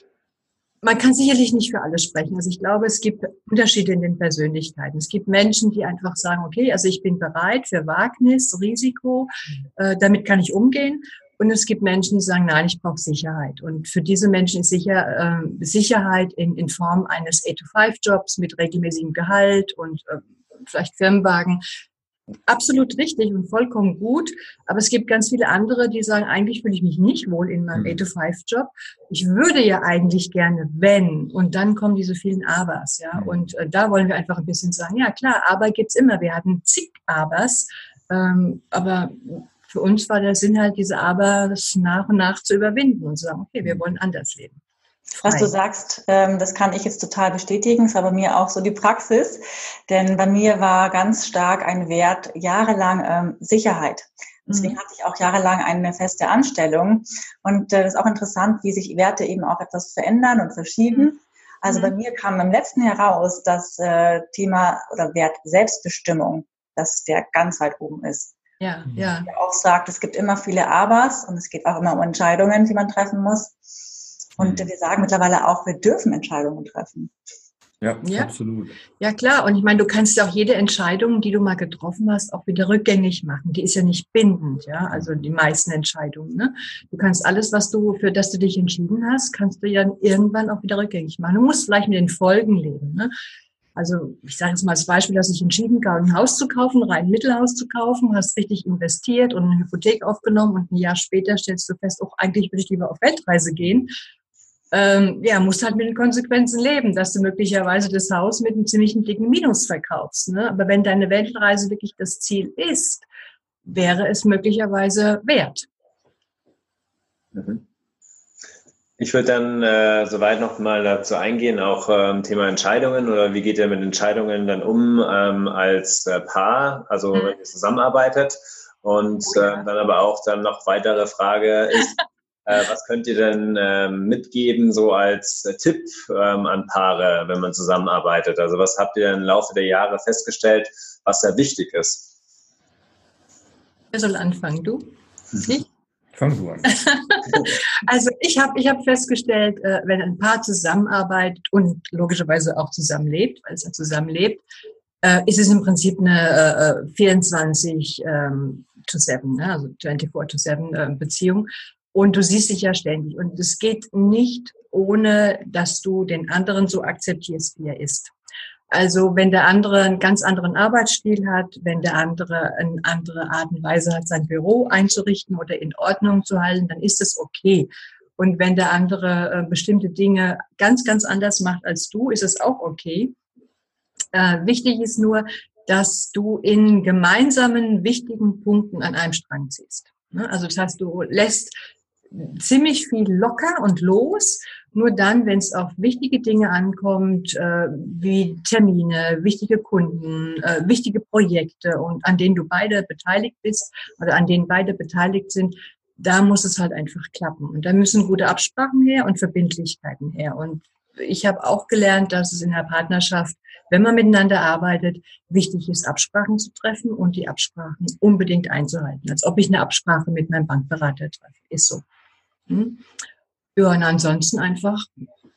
man kann sicherlich nicht für alle sprechen. Also ich glaube, es gibt Unterschiede in den Persönlichkeiten. Es gibt Menschen, die einfach sagen, okay, also ich bin bereit für Wagnis, Risiko, äh, damit kann ich umgehen. Und es gibt Menschen, die sagen, nein, ich brauche Sicherheit. Und für diese Menschen ist sicher, äh, Sicherheit in, in Form eines eight to five Jobs mit regelmäßigem Gehalt und äh, vielleicht Firmenwagen absolut richtig und vollkommen gut. Aber es gibt ganz viele andere, die sagen, eigentlich fühle ich mich nicht wohl in meinem eight to five Job. Ich würde ja eigentlich gerne, wenn. Und dann kommen diese vielen Abers. Ja. Und äh, da wollen wir einfach ein bisschen sagen, ja klar, Aber gibt's immer. Wir hatten zig Abers. Ähm, aber für uns war der Sinn halt, diese Abers nach und nach zu überwinden und zu sagen, okay, wir wollen anders leben. Was du sagst, ähm, das kann ich jetzt total bestätigen. Es war bei mir auch so die Praxis. Denn bei mir war ganz stark ein Wert jahrelang ähm, Sicherheit. Deswegen mhm. hatte ich auch jahrelang eine feste Anstellung. Und äh, das ist auch interessant, wie sich Werte eben auch etwas verändern und verschieben. Also mhm. bei mir kam im letzten heraus das äh, Thema oder Wert Selbstbestimmung, dass der ganz weit oben ist. Ja, ja. Der auch sagt, es gibt immer viele Abers und es geht auch immer um Entscheidungen, die man treffen muss. Und wir sagen mittlerweile auch, wir dürfen Entscheidungen treffen. Ja, ja, absolut. Ja, klar. Und ich meine, du kannst ja auch jede Entscheidung, die du mal getroffen hast, auch wieder rückgängig machen. Die ist ja nicht bindend, ja. Also die meisten Entscheidungen, ne? Du kannst alles, was du, für das du dich entschieden hast, kannst du ja irgendwann auch wieder rückgängig machen. Du musst vielleicht mit den Folgen leben, ne? Also ich sage jetzt mal als Beispiel, dass ich entschieden habe, ein Haus zu kaufen, ein rein Mittelhaus zu kaufen, hast richtig investiert und eine Hypothek aufgenommen und ein Jahr später stellst du fest, oh, eigentlich würde ich lieber auf Weltreise gehen. Ähm, ja, musst halt mit den Konsequenzen leben, dass du möglicherweise das Haus mit einem ziemlichen dicken Minus verkaufst, ne? Aber wenn deine Weltreise wirklich das Ziel ist, wäre es möglicherweise wert. Mhm. Ich würde dann äh, soweit noch mal dazu eingehen, auch ähm, Thema Entscheidungen oder wie geht ihr mit Entscheidungen dann um ähm, als äh, Paar, also mhm. wenn ihr zusammenarbeitet und äh, dann aber auch dann noch weitere Frage ist, äh, was könnt ihr denn äh, mitgeben so als äh, Tipp ähm, an Paare, wenn man zusammenarbeitet? Also was habt ihr im Laufe der Jahre festgestellt, was da wichtig ist? Wer soll anfangen, du? Ich? Fang du an. Also ich habe ich hab festgestellt, äh, wenn ein Paar zusammenarbeitet und logischerweise auch zusammenlebt, weil es ja zusammenlebt, äh, ist es im Prinzip eine äh, vierundzwanzig to seven, ne? Also vierundzwanzig to seven äh, Beziehung. Und du siehst dich ja ständig. Und es geht nicht, ohne dass du den anderen so akzeptierst, wie er ist. Also wenn der andere einen ganz anderen Arbeitsstil hat, wenn der andere eine andere Art und Weise hat, sein Büro einzurichten oder in Ordnung zu halten, dann ist es okay. Und wenn der andere äh, bestimmte Dinge ganz, ganz anders macht als du, ist es auch okay. Äh, wichtig ist nur, dass du in gemeinsamen, wichtigen Punkten an einem Strang ziehst. Ne? Also das heißt, du lässt ziemlich viel locker und los. Nur dann, wenn es auf wichtige Dinge ankommt, äh, wie Termine, wichtige Kunden, äh, wichtige Projekte und an denen du beide beteiligt bist oder an denen beide beteiligt sind, da muss es halt einfach klappen. Und da müssen gute Absprachen her und Verbindlichkeiten her. Und ich habe auch gelernt, dass es in der Partnerschaft, wenn man miteinander arbeitet, wichtig ist, Absprachen zu treffen und die Absprachen unbedingt einzuhalten. Als ob ich eine Absprache mit meinem Bankberater treffe. Ist so. Hm? Ja, und ansonsten einfach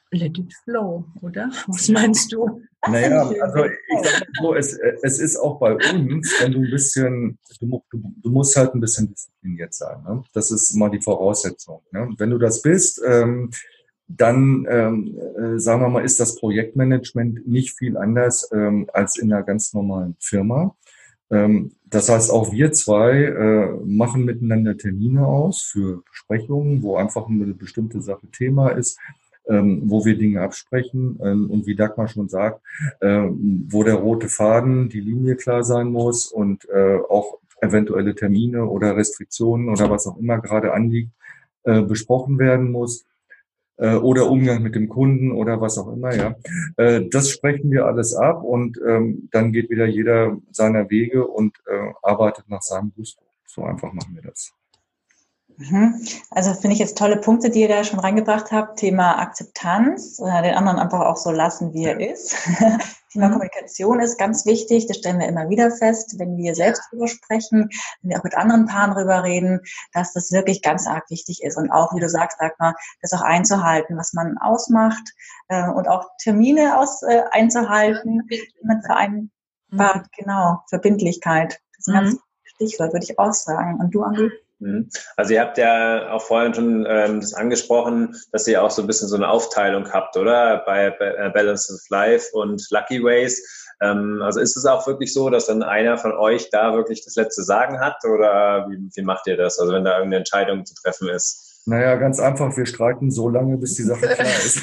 let it flow, oder? Was meinst du? Naja, also ich sag so, es, es ist auch bei uns, wenn du ein bisschen, du, du, du musst halt ein bisschen diszipliniert sein. Ne? Das ist mal die Voraussetzung. Ne? Wenn du das bist, ähm, dann, ähm, äh, sagen wir mal, ist das Projektmanagement nicht viel anders ähm, als in einer ganz normalen Firma. Ähm, das heißt, auch wir zwei äh, machen miteinander Termine aus für Besprechungen, wo einfach eine bestimmte Sache Thema ist, ähm, wo wir Dinge absprechen ähm, und wie Dagmar schon sagt, äh, wo der rote Faden, die Linie klar sein muss und äh, auch eventuelle Termine oder Restriktionen oder was auch immer gerade anliegt, äh, besprochen werden muss. Oder Umgang mit dem Kunden oder was auch immer, ja. Das sprechen wir alles ab und ähm, dann geht wieder jeder seiner Wege und äh, arbeitet nach seinem Gusto. So einfach machen wir das. Also finde ich jetzt tolle Punkte, die ihr da schon reingebracht habt. Thema Akzeptanz, äh, den anderen einfach auch so lassen, wie er ist. Thema Kommunikation ist ganz wichtig, das stellen wir immer wieder fest, wenn wir selbst drüber sprechen, wenn wir auch mit anderen Paaren drüber reden, dass das wirklich ganz arg wichtig ist. Und auch, wie du sagst, sag mal, das auch einzuhalten, was man ausmacht äh, und auch Termine aus, äh, einzuhalten, die man vereinbart, mhm. genau, Verbindlichkeit. Das ist ein mhm. ganz Stichwort, würde ich auch sagen. Und du, Andi? Also ihr habt ja auch vorhin schon ähm, das angesprochen, dass ihr auch so ein bisschen so eine Aufteilung habt, oder? Bei, bei Balance of Life und Lucky Ways. Ähm, also ist es auch wirklich so, dass dann einer von euch da wirklich das letzte Sagen hat, oder wie, wie macht ihr das? Also wenn da irgendeine Entscheidung zu treffen ist? Naja, ganz einfach, wir streiten so lange, bis die Sache klar ist.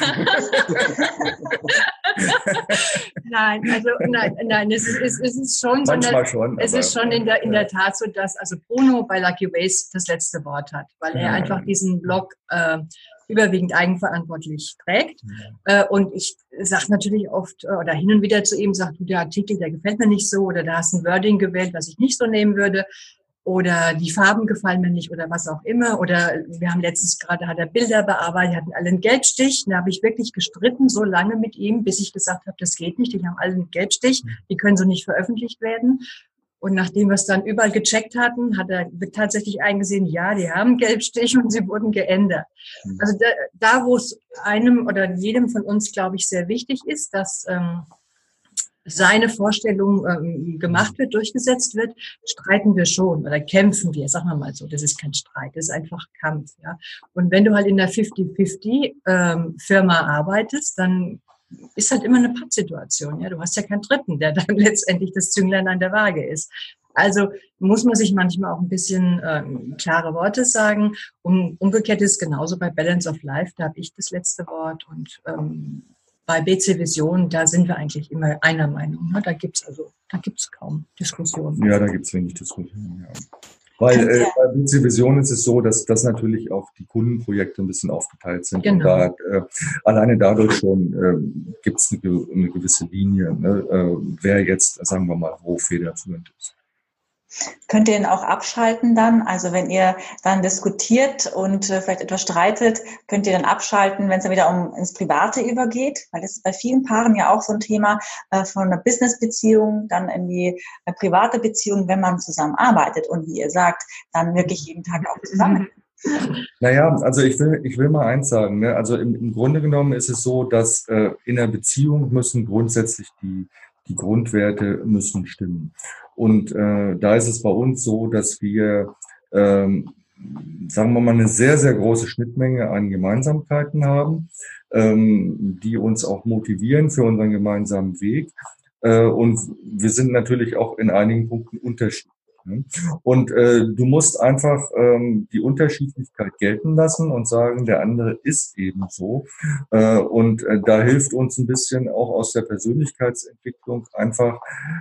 Nein, also nein, nein, es ist, es ist, es ist schon, Manchmal so schon, es ist schon in der, in der Tat so, dass also Bruno bei Lucky Ways das letzte Wort hat, weil er ja. einfach diesen Blog äh, überwiegend eigenverantwortlich trägt. Ja. Äh, und ich sage natürlich oft äh, oder hin und wieder zu ihm, sagt du, der Artikel, der gefällt mir nicht so, oder da hast du ein Wording gewählt, was ich nicht so nehmen würde. Oder die Farben gefallen mir nicht oder was auch immer. Oder wir haben letztens gerade, hat er Bilder bearbeitet, hatten alle einen Gelbstich. Da habe ich wirklich gestritten so lange mit ihm, bis ich gesagt habe, das geht nicht. Die haben alle einen Gelbstich, die können so nicht veröffentlicht werden. Und nachdem wir es dann überall gecheckt hatten, hat er tatsächlich eingesehen, ja, die haben einen Gelbstich und sie wurden geändert. Also da, da wo es einem oder jedem von uns, glaube ich, sehr wichtig ist, dass ähm, seine Vorstellung ähm, gemacht wird, durchgesetzt wird, streiten wir schon oder kämpfen wir, sagen wir mal so. Das ist kein Streit, das ist einfach Kampf. Ja. Und wenn du halt in einer fifty fifty ähm, Firma arbeitest, dann ist halt immer eine Pattsituation. Ja. Du hast ja keinen Dritten, der dann letztendlich das Zünglein an der Waage ist. Also muss man sich manchmal auch ein bisschen ähm, klare Worte sagen. Und umgekehrt ist es genauso bei Balance of Life, da habe ich das letzte Wort und ähm, bei B C Vision, da sind wir eigentlich immer einer Meinung. Ne? Da gibt's also, da gibt's kaum Diskussionen. Ja, da gibt's wenig Diskussionen. Ja. Weil äh, bei B C Vision ist es so, dass das natürlich auch die Kundenprojekte ein bisschen aufgeteilt sind. Genau. Und da äh, alleine dadurch schon äh, gibt's eine, eine gewisse Linie, ne? äh, wer jetzt, sagen wir mal, wo federführend ist. Könnt ihr denn auch abschalten dann? Also wenn ihr dann diskutiert und äh, vielleicht etwas streitet, könnt ihr dann abschalten, wenn es dann wieder um ins Private übergeht? Weil das ist bei vielen Paaren ja auch so ein Thema äh, von einer Business-Beziehung dann in die äh, private Beziehung, wenn man zusammenarbeitet und wie ihr sagt, dann wirklich jeden Tag auch zusammen. Naja, also ich will, ich will mal eins sagen. Ne? Also im, im Grunde genommen ist es so, dass äh, in einer Beziehung müssen grundsätzlich die Die Grundwerte müssen stimmen. Und äh, da ist es bei uns so, dass wir, ähm, sagen wir mal, eine sehr, sehr große Schnittmenge an Gemeinsamkeiten haben, ähm, die uns auch motivieren für unseren gemeinsamen Weg. Äh, und wir sind natürlich auch in einigen Punkten unterschiedlich. Und äh, du musst einfach ähm, die Unterschiedlichkeit gelten lassen und sagen, der andere ist eben so. Äh, und äh, da hilft uns ein bisschen auch aus der Persönlichkeitsentwicklung einfach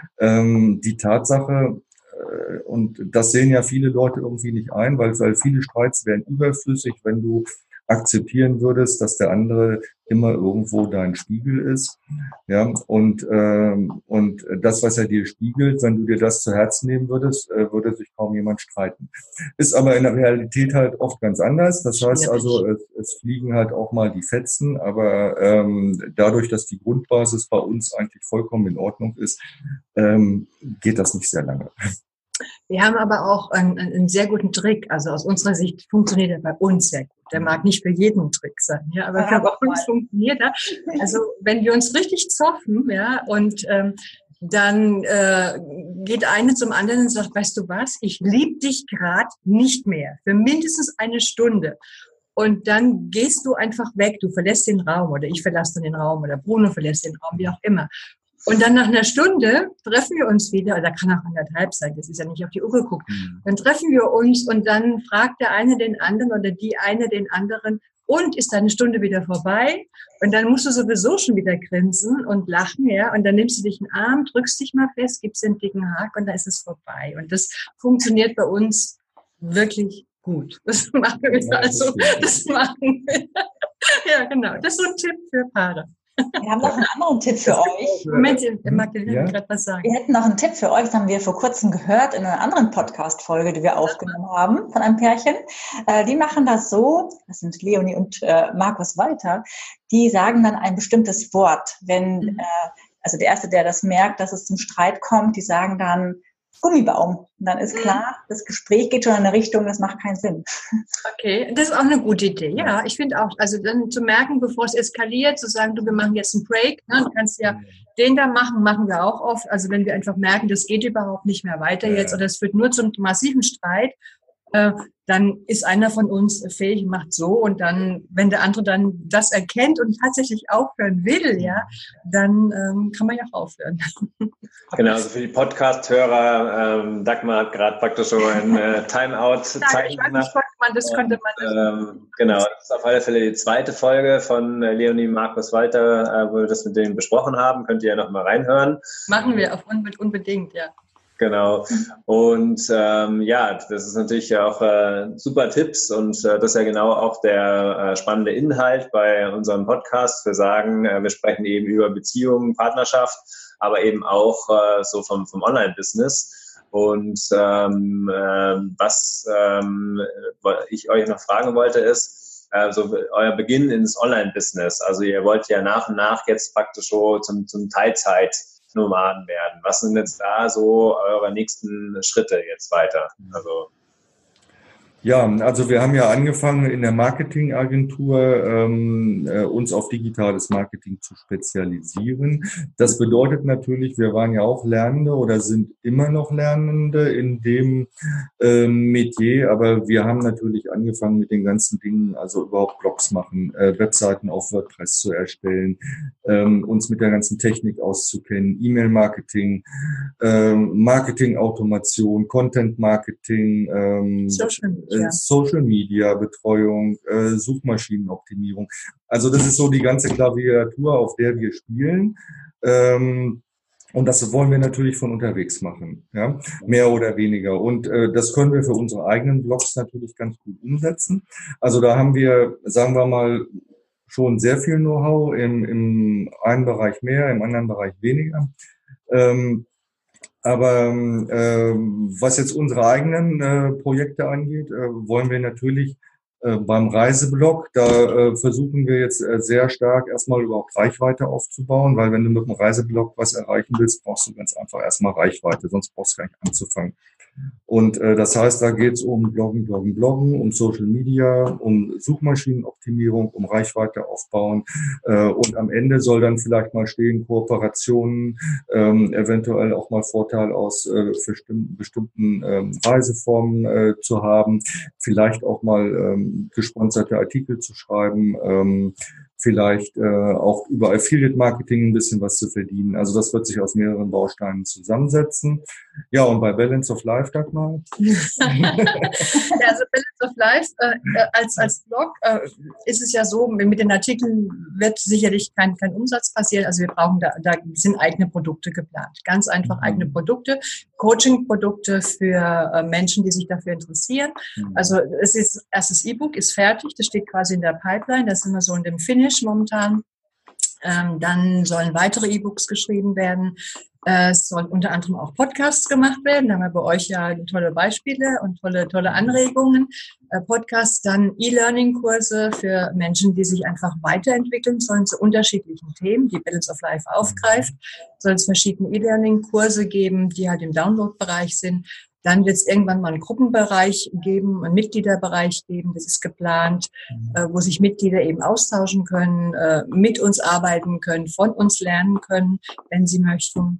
ähm, die Tatsache, äh, und das sehen ja viele Leute irgendwie nicht ein, weil, weil viele Streits wären überflüssig, wenn du akzeptieren würdest, dass der andere immer irgendwo dein Spiegel ist, ja, und ähm, und das, was er dir spiegelt, wenn du dir das zu Herzen nehmen würdest, äh, würde sich kaum jemand streiten. Ist aber in der Realität halt oft ganz anders. Das heißt also, es, es fliegen halt auch mal die Fetzen, aber ähm, dadurch, dass die Grundbasis bei uns eigentlich vollkommen in Ordnung ist, ähm, geht das nicht sehr lange. Wir haben aber auch einen, einen sehr guten Trick. Also aus unserer Sicht funktioniert er bei uns sehr gut. Der mag nicht für jeden Trick sein, ja, aber für uns funktioniert er. Also wenn wir uns richtig zoffen, ja, und ähm, dann äh, geht eine zum anderen und sagt, weißt du was, ich liebe dich gerade nicht mehr, für mindestens eine Stunde. Und dann gehst du einfach weg, du verlässt den Raum oder ich verlasse dann den Raum oder Bruno verlässt den Raum, wie auch immer. Und dann nach einer Stunde treffen wir uns wieder, oder kann auch anderthalb sein, das ist ja nicht auf die Uhr geguckt. Dann treffen wir uns und dann fragt der eine den anderen oder die eine den anderen, und ist deine Stunde wieder vorbei? Und dann musst du sowieso schon wieder grinsen und lachen, ja. Und dann nimmst du dich in den Arm, drückst dich mal fest, gibst den dicken Hack und dann ist es vorbei. Und das funktioniert bei uns wirklich gut. Das machen wir also, das machen wir. Ja, genau. Das ist so ein Tipp für Paare. Wir haben noch einen anderen Tipp für euch. Moment, Magdalena ja. will gerade was sagen. Wir hätten noch einen Tipp für euch, das haben wir vor kurzem gehört in einer anderen Podcast-Folge, die wir aufgenommen haben von einem Pärchen. Äh, die machen das so, das sind Leonie und äh, Markus Walter, die sagen dann ein bestimmtes Wort. Wenn, mhm. äh, also der Erste, der das merkt, dass es zum Streit kommt, die sagen dann Gummibaum. Und dann ist klar, das Gespräch geht schon in eine Richtung, das macht keinen Sinn. Okay, das ist auch eine gute Idee. Ja, ich finde auch, also dann zu merken, bevor es eskaliert, zu sagen, du, wir machen jetzt einen Break, ne, du kannst ja den da machen, machen wir auch oft. Also wenn wir einfach merken, das geht überhaupt nicht mehr weiter jetzt oder es führt nur zum massiven Streit, äh, dann ist einer von uns fähig und macht so und dann, wenn der andere dann das erkennt und tatsächlich aufhören will, ja, dann ähm, kann man ja auch aufhören. Genau, also für die Podcast-Hörer, ähm, Dagmar hat gerade praktisch so ein äh, Timeout-Zeichen gemacht. Man, das könnte man. Und, ähm, genau, das ist auf alle Fälle die zweite Folge von äh, Leonie Markus Walter, äh, wo wir das mit denen besprochen haben. Könnt ihr ja noch mal reinhören. Machen wir auf unbe- unbedingt, ja. Genau. Und ähm, ja, das ist natürlich ja auch äh, super Tipps und äh, das ist ja genau auch der äh, spannende Inhalt bei unserem Podcast. Wir sagen, äh, wir sprechen eben über Beziehungen, Partnerschaft, aber eben auch äh, so vom, vom Online-Business. Und ähm, äh, was ähm, ich euch noch fragen wollte ist, also euer Beginn ins Online-Business. Also ihr wollt ja nach und nach jetzt praktisch so zum, zum Teilzeit Nomaden werden. Was sind jetzt da so eure nächsten Schritte jetzt weiter? Also Ja, also wir haben ja angefangen in der Marketingagentur ähm, äh, uns auf digitales Marketing zu spezialisieren. Das bedeutet natürlich, wir waren ja auch Lernende oder sind immer noch Lernende in dem ähm, Metier, aber wir haben natürlich angefangen mit den ganzen Dingen, also überhaupt Blogs machen, äh, Webseiten auf WordPress zu erstellen, ähm, uns mit der ganzen Technik auszukennen, E-Mail-Marketing, ähm, Marketing-Automation, Content-Marketing, ähm, Ja. Social Media Betreuung, äh, Suchmaschinenoptimierung. Also das ist so die ganze Klaviatur, auf der wir spielen. Ähm, und das wollen wir natürlich von unterwegs machen, ja, mehr oder weniger. Und äh, das können wir für unsere eigenen Blogs natürlich ganz gut umsetzen. Also da haben wir, sagen wir mal, schon sehr viel Know-how, im, im einen Bereich mehr, im anderen Bereich weniger. Ähm, Aber äh, was jetzt unsere eigenen äh, Projekte angeht, äh, wollen wir natürlich äh, beim Reiseblog, da äh, versuchen wir jetzt äh, sehr stark erstmal überhaupt Reichweite aufzubauen, weil wenn du mit dem Reiseblog was erreichen willst, brauchst du ganz einfach erstmal Reichweite, sonst brauchst du gar nicht anzufangen. Und äh, das heißt, da geht es um Bloggen, Bloggen, Bloggen, um Social Media, um Suchmaschinenoptimierung, um Reichweite aufbauen. Äh, und am Ende soll dann vielleicht mal stehen, Kooperationen, ähm, eventuell auch mal Vorteil aus äh, bestimmten, bestimmten ähm, Reiseformen äh, zu haben, vielleicht auch mal ähm, gesponserte Artikel zu schreiben, ähm, vielleicht äh, auch über Affiliate-Marketing ein bisschen was zu verdienen. Also das wird sich aus mehreren Bausteinen zusammensetzen. Ja, und bei Balance of Life, Dagmar? Ja, also Balance of Life äh, als, als Blog äh, ist es ja so, mit den Artikeln wird sicherlich kein, kein Umsatz passieren. Also wir brauchen da, da sind eigene Produkte geplant. Ganz einfach eigene Produkte, Coaching-Produkte für äh, Menschen, die sich dafür interessieren. Also es ist, erstes E-Book ist fertig, das steht quasi in der Pipeline, das sind wir so in dem Finish momentan. Ähm, dann sollen weitere E-Books geschrieben werden. Äh, es sollen unter anderem auch Podcasts gemacht werden. Da haben wir bei euch ja tolle Beispiele und tolle, tolle Anregungen. Äh, Podcasts, dann E-Learning-Kurse für Menschen, die sich einfach weiterentwickeln sollen zu unterschiedlichen Themen, die Balance of Life aufgreift. Soll es verschiedene E-Learning-Kurse geben, die halt im Download-Bereich sind. Dann wird es irgendwann mal einen Gruppenbereich geben, einen Mitgliederbereich geben, das ist geplant, äh, wo sich Mitglieder eben austauschen können, äh, mit uns arbeiten können, von uns lernen können, wenn sie möchten.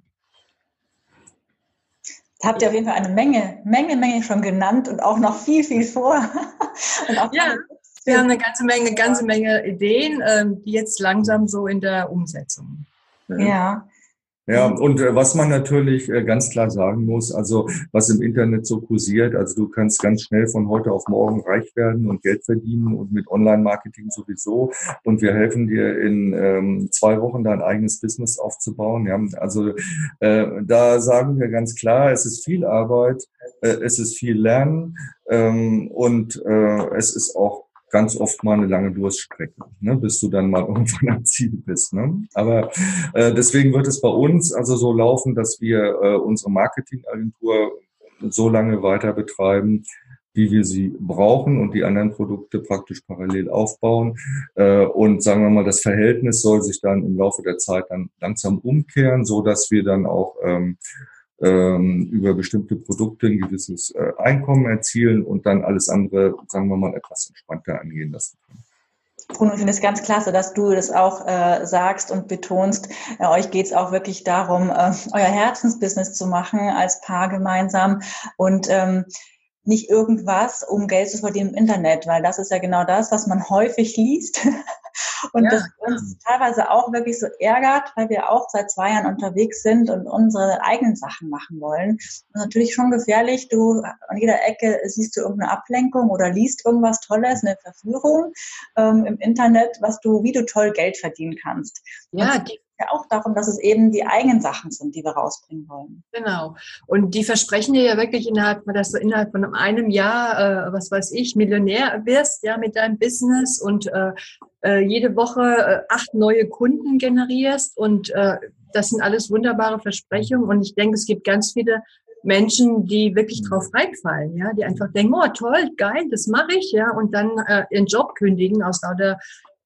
Da habt ihr auf jeden Fall eine Menge, Menge, Menge schon genannt und auch noch viel, viel vor. Und auch ja, wir haben eine ganze Menge, ganze Menge Ideen, ähm, die jetzt langsam so in der Umsetzung. Ja. Ja, und äh, was man natürlich äh, ganz klar sagen muss, also was im Internet so kursiert, also du kannst ganz schnell von heute auf morgen reich werden und Geld verdienen und mit Online-Marketing sowieso. Und wir helfen dir in ähm, zwei Wochen dein eigenes Business aufzubauen. Ja, also äh, da sagen wir ganz klar, es ist viel Arbeit, äh, es ist viel Lernen ähm, und äh, es ist auch ganz oft mal eine lange Durststrecke, ne, bis du dann mal irgendwann am Ziel bist. Ne? Aber äh, deswegen wird es bei uns also so laufen, dass wir äh, unsere Marketingagentur so lange weiter betreiben, wie wir sie brauchen und die anderen Produkte praktisch parallel aufbauen. Äh, und sagen wir mal, das Verhältnis soll sich dann im Laufe der Zeit dann langsam umkehren, so dass wir dann auch ähm, ähm, über bestimmte Produkte ein gewisses äh, Einkommen erzielen und dann alles andere, sagen wir mal, etwas entspannter angehen lassen können. Bruno, ich finde es ganz klasse, dass du das auch äh, sagst und betonst. Äh, euch geht es auch wirklich darum, äh, euer Herzensbusiness zu machen als Paar gemeinsam und ähm, nicht irgendwas, um Geld zu verdienen im Internet, weil das ist ja genau das, was man häufig liest und ja, das uns teilweise auch wirklich so ärgert, weil wir auch seit zwei Jahren unterwegs sind und unsere eigenen Sachen machen wollen. Das ist natürlich schon gefährlich. Du, an jeder Ecke siehst du irgendeine Ablenkung oder liest irgendwas Tolles, eine Verführung ähm, im Internet, was du, wie du toll Geld verdienen kannst. Ja, die ja auch darum, dass es eben die eigenen Sachen sind, die wir rausbringen wollen. Genau. Und die versprechen dir ja wirklich innerhalb, dass du innerhalb von einem Jahr, äh, was weiß ich, Millionär wirst, ja, mit deinem Business und äh, äh, jede Woche äh, acht neue Kunden generierst und äh, das sind alles wunderbare Versprechungen und ich denke, es gibt ganz viele Menschen, die wirklich drauf reinfallen, ja, die einfach denken, oh toll, geil, das mache ich, ja, und dann äh, ihren Job kündigen aus lauter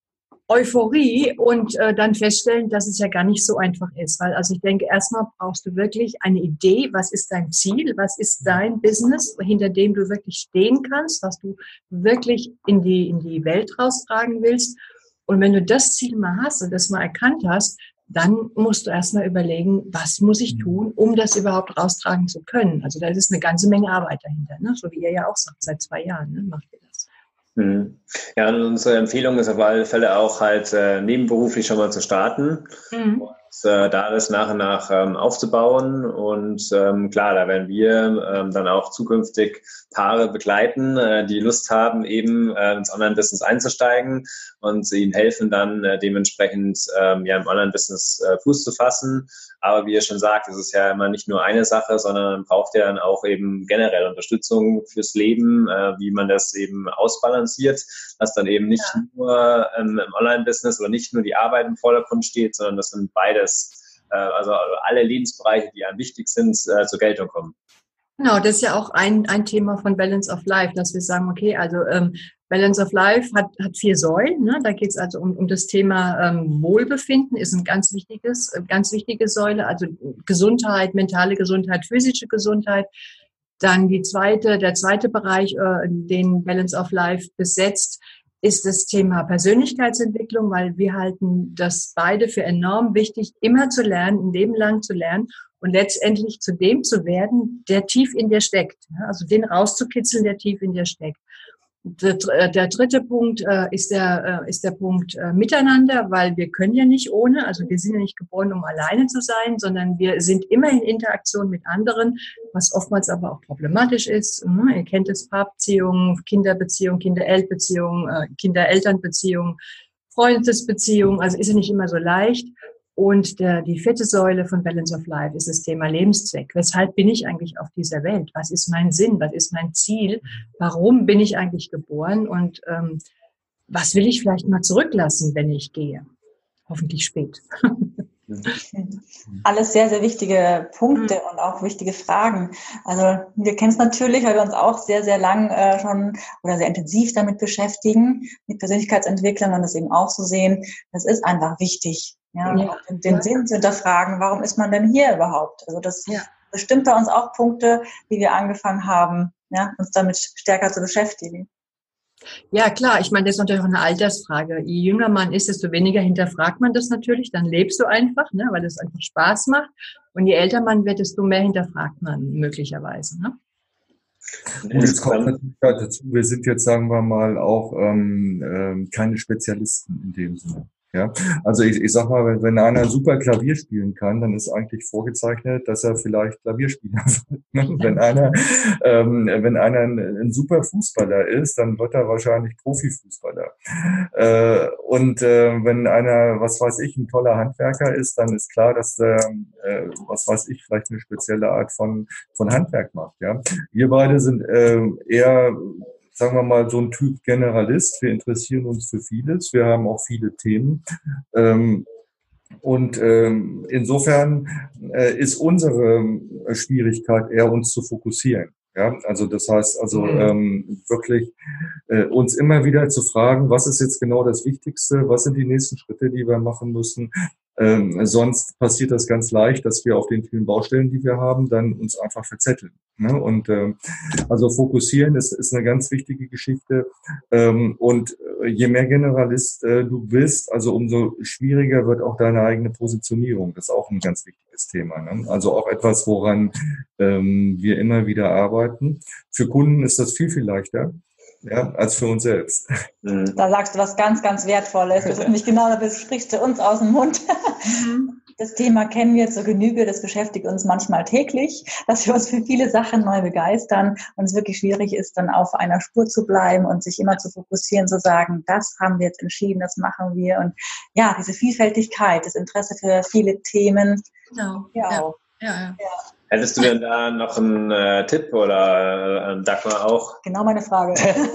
Euphorie und äh, dann feststellen, dass es ja gar nicht so einfach ist. Weil also ich denke, erstmal brauchst du wirklich eine Idee, was ist dein Ziel, was ist dein Business, hinter dem du wirklich stehen kannst, was du wirklich in die, in die Welt raustragen willst. Und wenn du das Ziel mal hast und das mal erkannt hast, dann musst du erstmal überlegen, was muss ich tun, um das überhaupt raustragen zu können. Also da ist eine ganze Menge Arbeit dahinter, ne? So wie ihr ja auch sagt, seit zwei Jahren, ne? Macht ihr das. Ja, und unsere Empfehlung ist auf alle Fälle auch halt äh, nebenberuflich schon mal zu starten mhm. und äh, da alles nach und nach ähm, aufzubauen und ähm, klar, da werden wir ähm, dann auch zukünftig Paare begleiten, äh, die Lust haben, eben äh, ins Online-Business einzusteigen und ihnen helfen dann äh, dementsprechend ähm, ja im Online-Business äh, Fuß zu fassen. Aber wie ihr schon sagt, es ist ja immer nicht nur eine Sache, sondern man braucht ja dann auch eben generell Unterstützung fürs Leben, äh, wie man das eben ausbalanciert, dass dann eben nicht ja. nur ähm, im Online-Business oder nicht nur die Arbeit im Vordergrund steht, sondern das sind beides, äh, also alle Lebensbereiche, die einem wichtig sind, äh, zur Geltung kommen. Genau, das ist ja auch ein, ein Thema von Balance of Life, dass wir sagen, okay, also ähm, Balance of Life hat, hat vier Säulen. Ne? Da geht es also um, um das Thema ähm, Wohlbefinden, ist ein ganz wichtiges, ganz wichtige Säule. Also Gesundheit, mentale Gesundheit, physische Gesundheit. Dann die zweite, der zweite Bereich, äh, den Balance of Life besetzt, ist das Thema Persönlichkeitsentwicklung, weil wir halten das beide für enorm wichtig, immer zu lernen, ein Leben lang zu lernen und letztendlich zu dem zu werden, der tief in dir steckt. Also den rauszukitzeln, der tief in dir steckt. Der, der dritte Punkt äh, ist der äh, ist der Punkt äh, Miteinander, weil wir können ja nicht ohne, also wir sind ja nicht geboren, um alleine zu sein, sondern wir sind immer in Interaktion mit anderen, was oftmals aber auch problematisch ist. Ne? Ihr kennt es, Paarbeziehungen, Kinderbeziehungen, Kinder-Eltern-Beziehungen, äh, Kinder-Eltern-Beziehungen, Freundesbeziehungen, also ist ja nicht immer so leicht. Und der, die vierte Säule von Balance of Life ist das Thema Lebenszweck. Weshalb bin ich eigentlich auf dieser Welt? Was ist mein Sinn? Was ist mein Ziel? Warum bin ich eigentlich geboren? Und ähm, was will ich vielleicht mal zurücklassen, wenn ich gehe? Hoffentlich spät. Alles sehr, sehr wichtige Punkte mhm. und auch wichtige Fragen. Also wir kennen es natürlich, weil wir uns auch sehr, sehr lang äh, schon oder sehr intensiv damit beschäftigen, mit Persönlichkeitsentwicklung und das eben auch so sehen. Das ist einfach wichtig. Ja, ja. Den, den ja. Sinn zu hinterfragen, warum ist man denn hier überhaupt? Also das ja. bestimmt bei uns auch Punkte, wie wir angefangen haben, ja, uns damit stärker zu beschäftigen. Ja, klar. Ich meine, das ist natürlich auch eine Altersfrage. Je jünger man ist, desto weniger hinterfragt man das natürlich. Dann lebst du einfach, ne, weil es einfach Spaß macht. Und je älter man wird, desto mehr hinterfragt man möglicherweise. Ne? Und jetzt kommt natürlich dazu, wir sind jetzt, sagen wir mal, auch ähm, ähm, keine Spezialisten in dem Sinne. Ja, also ich, ich sag mal, wenn, wenn einer super Klavier spielen kann, dann ist eigentlich vorgezeichnet, dass er vielleicht Klavierspieler wird. Wenn einer, ähm, wenn einer ein, ein super Fußballer ist, dann wird er wahrscheinlich Profifußballer. Äh, und äh, wenn einer, was weiß ich, ein toller Handwerker ist, dann ist klar, dass er, äh, was weiß ich, vielleicht eine spezielle Art von von Handwerk macht. Ja, wir beide sind äh, eher, sagen wir mal, so ein Typ Generalist. Wir interessieren uns für vieles. Wir haben auch viele Themen. Ähm, und ähm, insofern äh, ist unsere Schwierigkeit eher, uns zu fokussieren. Ja, also das heißt also mhm. ähm, wirklich äh, uns immer wieder zu fragen, was ist jetzt genau das Wichtigste? Was sind die nächsten Schritte, die wir machen müssen? Ähm, sonst passiert das ganz leicht, dass wir auf den vielen Baustellen, die wir haben, dann uns einfach verzetteln. Ne? Und ähm, also fokussieren ist, ist eine ganz wichtige Geschichte. Ähm, und je mehr Generalist äh, du bist, also umso schwieriger wird auch deine eigene Positionierung. Das ist auch ein ganz wichtiges Thema. Ne? Also auch etwas, woran ähm, wir immer wieder arbeiten. Für Kunden ist das viel, viel leichter. Ja, als für uns selbst. Da sagst du was ganz, ganz Wertvolles. Das ist nämlich genau, das sprichst du uns aus dem Mund. Das Thema kennen wir zur Genüge, das beschäftigt uns manchmal täglich, dass wir uns für viele Sachen neu begeistern und es wirklich schwierig ist, dann auf einer Spur zu bleiben und sich immer zu fokussieren, zu sagen, das haben wir jetzt entschieden, das machen wir. Und ja, diese Vielfältigkeit, das Interesse für viele Themen. Genau. Ja, ja. Auch. Ja, ja. Ja. Hättest du denn da noch einen äh, Tipp oder äh, Dagmar auch? Genau meine Frage.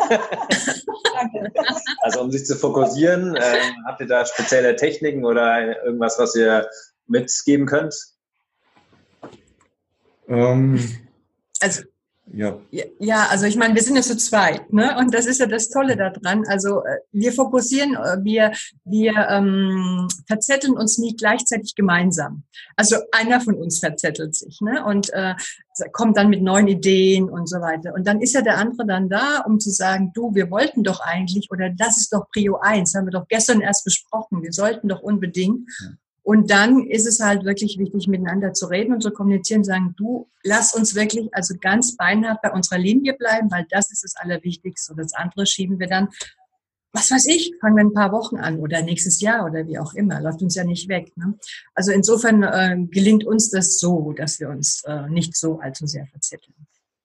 Danke. Also um sich zu fokussieren, äh, habt ihr da spezielle Techniken oder irgendwas, was ihr mitgeben könnt? Ähm, also ja. Ja, also ich meine, wir sind ja zu zweit, ne? Und das ist ja das Tolle daran. Also wir fokussieren, wir wir ähm, verzetteln uns nie gleichzeitig gemeinsam. Also einer von uns verzettelt sich, ne? Und äh, kommt dann mit neuen Ideen und so weiter. Und dann ist ja der andere dann da, um zu sagen, du, wir wollten doch eigentlich, oder das ist doch Prio eins, haben wir doch gestern erst besprochen, wir sollten doch unbedingt. Und dann ist es halt wirklich wichtig, miteinander zu reden und zu kommunizieren, sagen, du, lass uns wirklich also ganz beinhart bei unserer Linie bleiben, weil das ist das Allerwichtigste. Und das andere schieben wir dann, was weiß ich, fangen wir in ein paar Wochen an oder nächstes Jahr oder wie auch immer. Läuft uns ja nicht weg. Ne? Also insofern äh, gelingt uns das so, dass wir uns äh, nicht so allzu sehr verzetteln.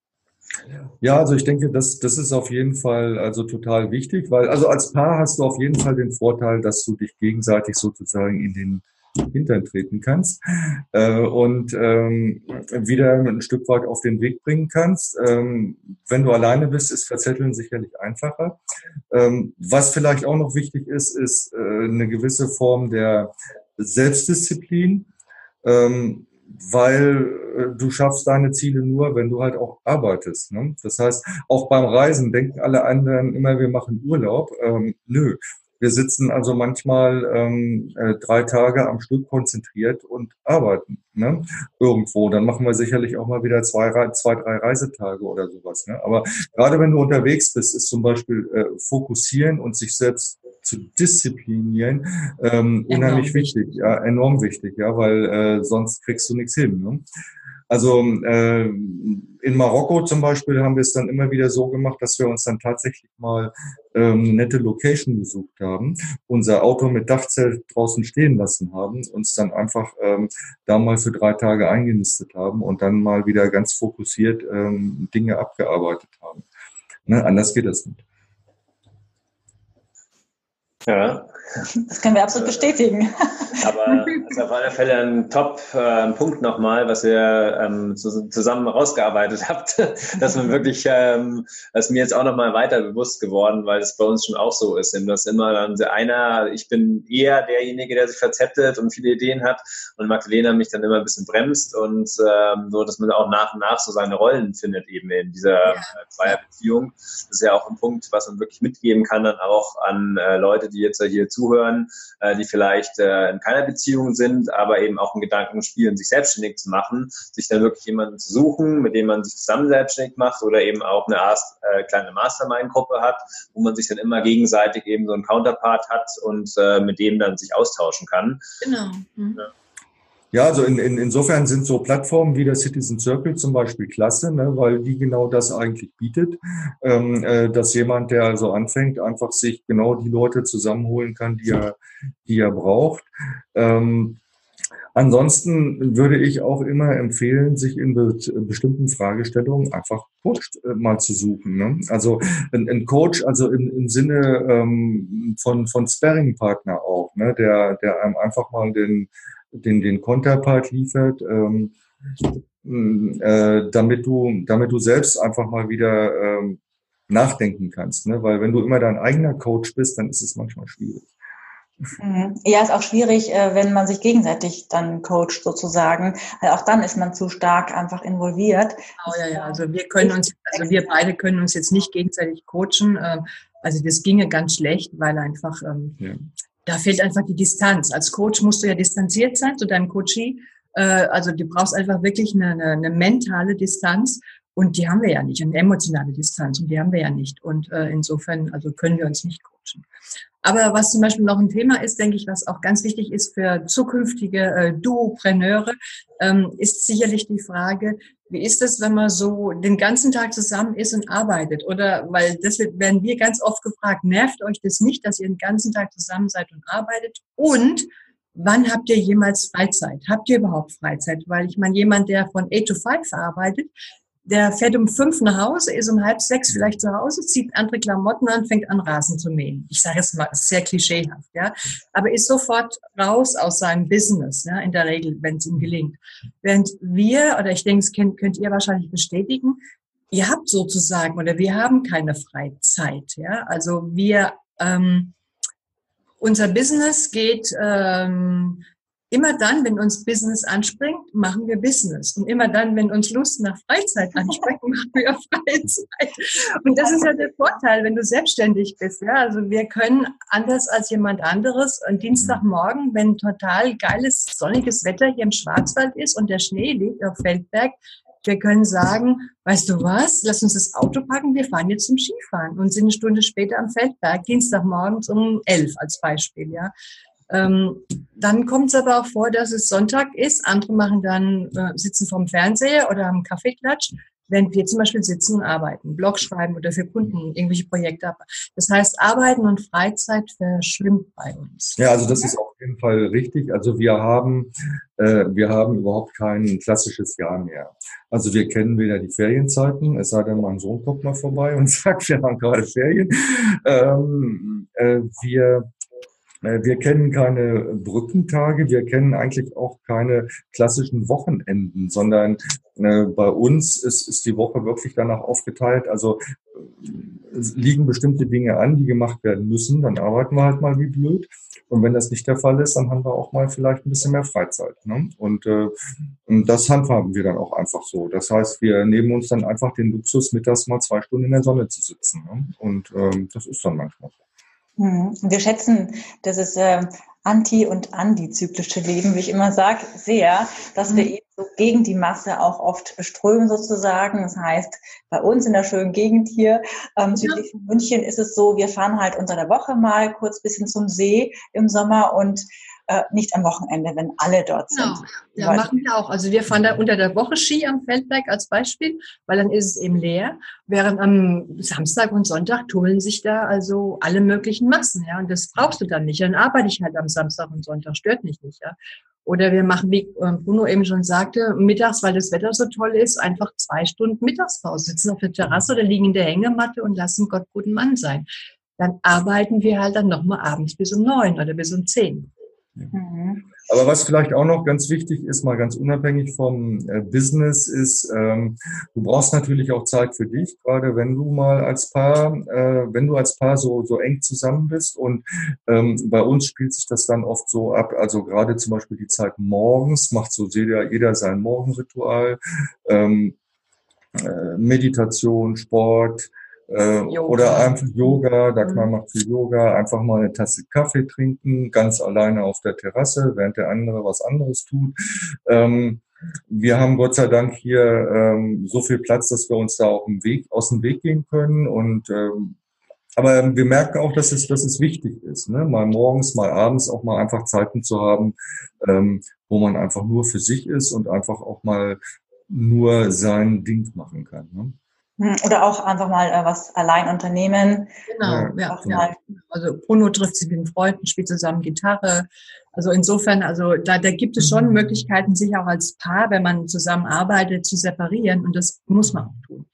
Ja, also ich denke, das, das ist auf jeden Fall also total wichtig, weil also als Paar hast du auf jeden Fall den Vorteil, dass du dich gegenseitig sozusagen in den Hintern treten kannst äh, und ähm, wieder ein Stück weit auf den Weg bringen kannst. Ähm, wenn du alleine bist, ist Verzetteln sicherlich einfacher. Ähm, was vielleicht auch noch wichtig ist, ist äh, eine gewisse Form der Selbstdisziplin, ähm, weil äh, du schaffst deine Ziele nur, wenn du halt auch arbeitest. Ne? Das heißt, auch beim Reisen denken alle anderen immer, wir machen Urlaub. Ähm, nö. Wir sitzen also manchmal ähm, äh, drei Tage am Stück konzentriert und arbeiten, ne? Irgendwo. Dann machen wir sicherlich auch mal wieder zwei, zwei drei Reisetage oder sowas. Ne? Aber gerade wenn du unterwegs bist, ist zum Beispiel äh, fokussieren und sich selbst zu disziplinieren ähm, unheimlich wichtig, ja, enorm wichtig, ja, weil äh, sonst kriegst du nichts hin. Ne? Also äh, in Marokko zum Beispiel haben wir es dann immer wieder so gemacht, dass wir uns dann tatsächlich mal ähm, eine nette Location gesucht haben, unser Auto mit Dachzelt draußen stehen lassen haben, uns dann einfach ähm, da mal für drei Tage eingenistet haben und dann mal wieder ganz fokussiert ähm, Dinge abgearbeitet haben. Ne, anders geht das nicht. Ja. Das können wir absolut bestätigen. Aber das ist auf alle Fälle ein Top-Punkt äh, nochmal, was ihr ähm, zu, zusammen rausgearbeitet habt, dass man wirklich, ähm, das ist mir jetzt auch nochmal weiter bewusst geworden, weil es bei uns schon auch so ist, dass immer dann einer, ich bin eher derjenige, der sich verzettelt und viele Ideen hat und Magdalena mich dann immer ein bisschen bremst und ähm, so, dass man auch nach und nach so seine Rollen findet eben in dieser ja. äh, Zweierbeziehung. Das ist ja auch ein Punkt, was man wirklich mitgeben kann dann auch an äh, Leute, die jetzt hier zu zuhören, äh, die vielleicht äh, in keiner Beziehung sind, aber eben auch einen Gedanken spielen, sich selbstständig zu machen, sich dann wirklich jemanden zu suchen, mit dem man sich zusammen selbstständig macht oder eben auch eine Ast, äh, kleine Mastermind-Gruppe hat, wo man sich dann immer gegenseitig eben so einen Counterpart hat und äh, mit dem dann sich austauschen kann. Genau. Mhm. Ja. Ja, also in, in, insofern sind so Plattformen wie der Citizen Circle zum Beispiel klasse, ne, weil die genau das eigentlich bietet, ähm, äh, dass jemand, der also anfängt, einfach sich genau die Leute zusammenholen kann, die er, die er braucht. Ähm, ansonsten würde ich auch immer empfehlen, sich in be bestimmten Fragestellungen einfach Coach äh, mal zu suchen. Ne? Also ein, ein Coach, also im, im Sinne ähm, von, von Sparring-Partner auch, ne, der, der einem einfach mal den den den Konterpart liefert, ähm, äh, damit du damit du selbst einfach mal wieder ähm, nachdenken kannst, ne? Weil wenn du immer dein eigener Coach bist, dann ist es manchmal schwierig. Ja, ist auch schwierig, wenn man sich gegenseitig dann coacht sozusagen, weil auch dann ist man zu stark einfach involviert. Oh ja, ja, also wir können uns, also wir beide können uns jetzt nicht gegenseitig coachen, also das ginge ganz schlecht, weil einfach ja. Da fehlt einfach die Distanz. Als Coach musst du ja distanziert sein zu deinem Coachee. Also du brauchst einfach wirklich eine, eine, eine mentale Distanz und die haben wir ja nicht, eine emotionale Distanz und die haben wir ja nicht. Und äh, insofern also können wir uns nicht coachen. Aber was zum Beispiel noch ein Thema ist, denke ich, was auch ganz wichtig ist für zukünftige äh, Duopreneure, ähm, ist sicherlich die Frage, wie ist es, wenn man so den ganzen Tag zusammen ist und arbeitet? Oder, weil das werden wir ganz oft gefragt, nervt euch das nicht, dass ihr den ganzen Tag zusammen seid und arbeitet? Und wann habt ihr jemals Freizeit? Habt ihr überhaupt Freizeit? Weil ich meine, jemand, der von eight to five arbeitet, der fährt um fünf nach Hause, ist um halb sechs vielleicht zu Hause, zieht andere Klamotten an, fängt an, Rasen zu mähen. Ich sage es mal, sehr klischeehaft, ja. Aber ist sofort raus aus seinem Business, ja, in der Regel, wenn es ihm gelingt. Während wir, oder ich denke, das könnt, könnt ihr wahrscheinlich bestätigen, ihr habt sozusagen, oder wir haben keine Freizeit, ja. Also wir, ähm, unser Business geht, ähm, immer dann, wenn uns Business anspringt, machen wir Business. Und immer dann, wenn uns Lust nach Freizeit anspringt, machen wir Freizeit. Und das ist ja der Vorteil, wenn du selbstständig bist. Ja, also wir können anders als jemand anderes am Dienstagmorgen, wenn total geiles, sonniges Wetter hier im Schwarzwald ist und der Schnee liegt auf Feldberg, wir können sagen, weißt du was, lass uns das Auto packen, wir fahren jetzt zum Skifahren und sind eine Stunde später am Feldberg, Dienstagmorgens um elf als Beispiel, ja. Ähm, dann kommt es aber auch vor, dass es Sonntag ist. Andere machen dann, äh, sitzen vorm Fernseher oder haben Kaffeeklatsch, während wir zum Beispiel sitzen und arbeiten, Blog schreiben oder für Kunden irgendwelche Projekte haben. Das heißt, Arbeiten und Freizeit verschwimmt bei uns. Ja, also das ist auf jeden Fall richtig. Also wir haben, äh, wir haben überhaupt kein klassisches Jahr mehr. Also wir kennen weder die Ferienzeiten, es sei denn, mein Sohn kommt mal vorbei und sagt, wir haben gerade Ferien. Ähm, äh, wir Wir kennen keine Brückentage, wir kennen eigentlich auch keine klassischen Wochenenden, sondern äh, bei uns ist, ist die Woche wirklich danach aufgeteilt. Also äh, es liegen bestimmte Dinge an, die gemacht werden müssen, dann arbeiten wir halt mal wie blöd. Und wenn das nicht der Fall ist, dann haben wir auch mal vielleicht ein bisschen mehr Freizeit. Ne? Und, äh, und das handhaben wir dann auch einfach so. Das heißt, wir nehmen uns dann einfach den Luxus, mittags mal zwei Stunden in der Sonne zu sitzen. Ne? Und ähm, das ist dann manchmal so. Wir schätzen dieses äh, anti- und antizyklische Leben, wie ich immer sage, sehr, dass wir eben so gegen die Masse auch oft strömen sozusagen. Das heißt, bei uns in der schönen Gegend hier ähm, südlich von München ist es so, wir fahren halt unter der Woche mal kurz bisschen zum See im Sommer und äh, nicht am Wochenende, wenn alle dort sind. Genau. Ja, machen wir auch. Also wir fahren da unter der Woche Ski am Feldberg als Beispiel, weil dann ist es eben leer. Während am Samstag und Sonntag tummeln sich da also alle möglichen Massen, ja. Und das brauchst du dann nicht. Dann arbeite ich halt am Samstag und Sonntag, stört mich nicht, ja. Oder wir machen, wie Bruno eben schon sagte, mittags, weil das Wetter so toll ist, einfach zwei Stunden Mittagspause, sitzen auf der Terrasse oder liegen in der Hängematte und lassen Gott guten Mann sein. Dann arbeiten wir halt dann nochmal abends bis um neun oder bis um zehn. Mhm. Aber was vielleicht auch noch ganz wichtig ist, mal ganz unabhängig vom äh, Business, ist, ähm, du brauchst natürlich auch Zeit für dich, gerade wenn du mal als Paar, äh, wenn du als Paar so so eng zusammen bist. Und ähm, bei uns spielt sich das dann oft so ab, also gerade zum Beispiel die Zeit morgens, macht so jeder, jeder sein Morgenritual, ähm, äh, Meditation, Sport, Äh, oder einfach Yoga, Dagmar mhm. macht viel Yoga, einfach mal eine Tasse Kaffee trinken, ganz alleine auf der Terrasse, während der andere was anderes tut. Ähm, wir haben Gott sei Dank hier ähm, so viel Platz, dass wir uns da auf dem Weg, aus dem Weg gehen können. Und ähm, aber wir merken auch, dass es, dass es wichtig ist, ne? Mal morgens, mal abends auch mal einfach Zeiten zu haben, ähm, wo man einfach nur für sich ist und einfach auch mal nur sein Ding machen kann. Ne? Oder auch einfach mal äh, was allein unternehmen. Genau, ja. ja. Also Bruno trifft sich mit den Freunden, spielt zusammen Gitarre. Also insofern, also da, da gibt es schon Möglichkeiten, sich auch als Paar, wenn man zusammenarbeitet, zu separieren. Und das muss man auch tun.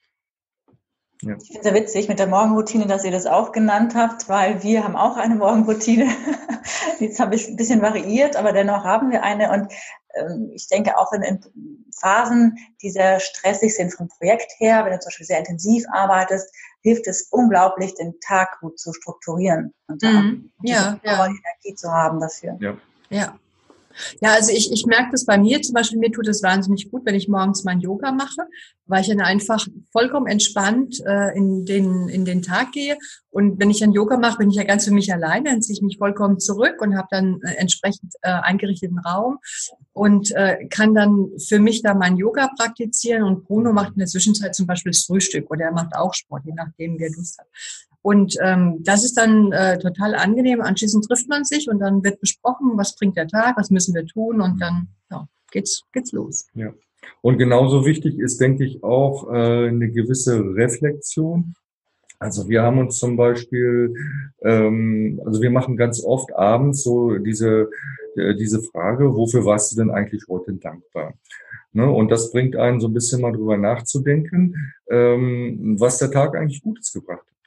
Ja. Ich finde es sehr witzig mit der Morgenroutine, dass ihr das auch genannt habt, weil wir haben auch eine Morgenroutine. Jetzt habe ich ein bisschen variiert, aber dennoch haben wir eine. Und ähm, ich denke auch in, in Phasen, die sehr stressig sind vom Projekt her, wenn du zum Beispiel sehr intensiv arbeitest, hilft es unglaublich, den Tag gut zu strukturieren und mhm. ja, ja. Energie zu haben dafür. Ja, ja. Ja, also ich, ich merke das bei mir zum Beispiel, mir tut es wahnsinnig gut, wenn ich morgens mein Yoga mache, weil ich dann einfach vollkommen entspannt äh, in den in den Tag gehe. Und wenn ich dann Yoga mache, bin ich ja ganz für mich alleine, dann ziehe ich mich vollkommen zurück und habe dann äh, entsprechend äh, eingerichteten Raum und äh, kann dann für mich da mein Yoga praktizieren. Und Bruno macht in der Zwischenzeit zum Beispiel das Frühstück oder er macht auch Sport, je nachdem, wie er Lust hat. Und ähm, das ist dann äh, total angenehm. Anschließend trifft man sich und dann wird besprochen, was bringt der Tag, was müssen wir tun und dann ja, geht's geht's los. Ja. Und genauso wichtig ist, denke ich, auch äh, eine gewisse Reflexion. Also wir haben uns zum Beispiel, ähm, also wir machen ganz oft abends so diese äh, diese Frage, wofür warst du denn eigentlich heute dankbar? Ne? Und das bringt einen so ein bisschen mal drüber nachzudenken, ähm, was der Tag eigentlich Gutes gebracht hat.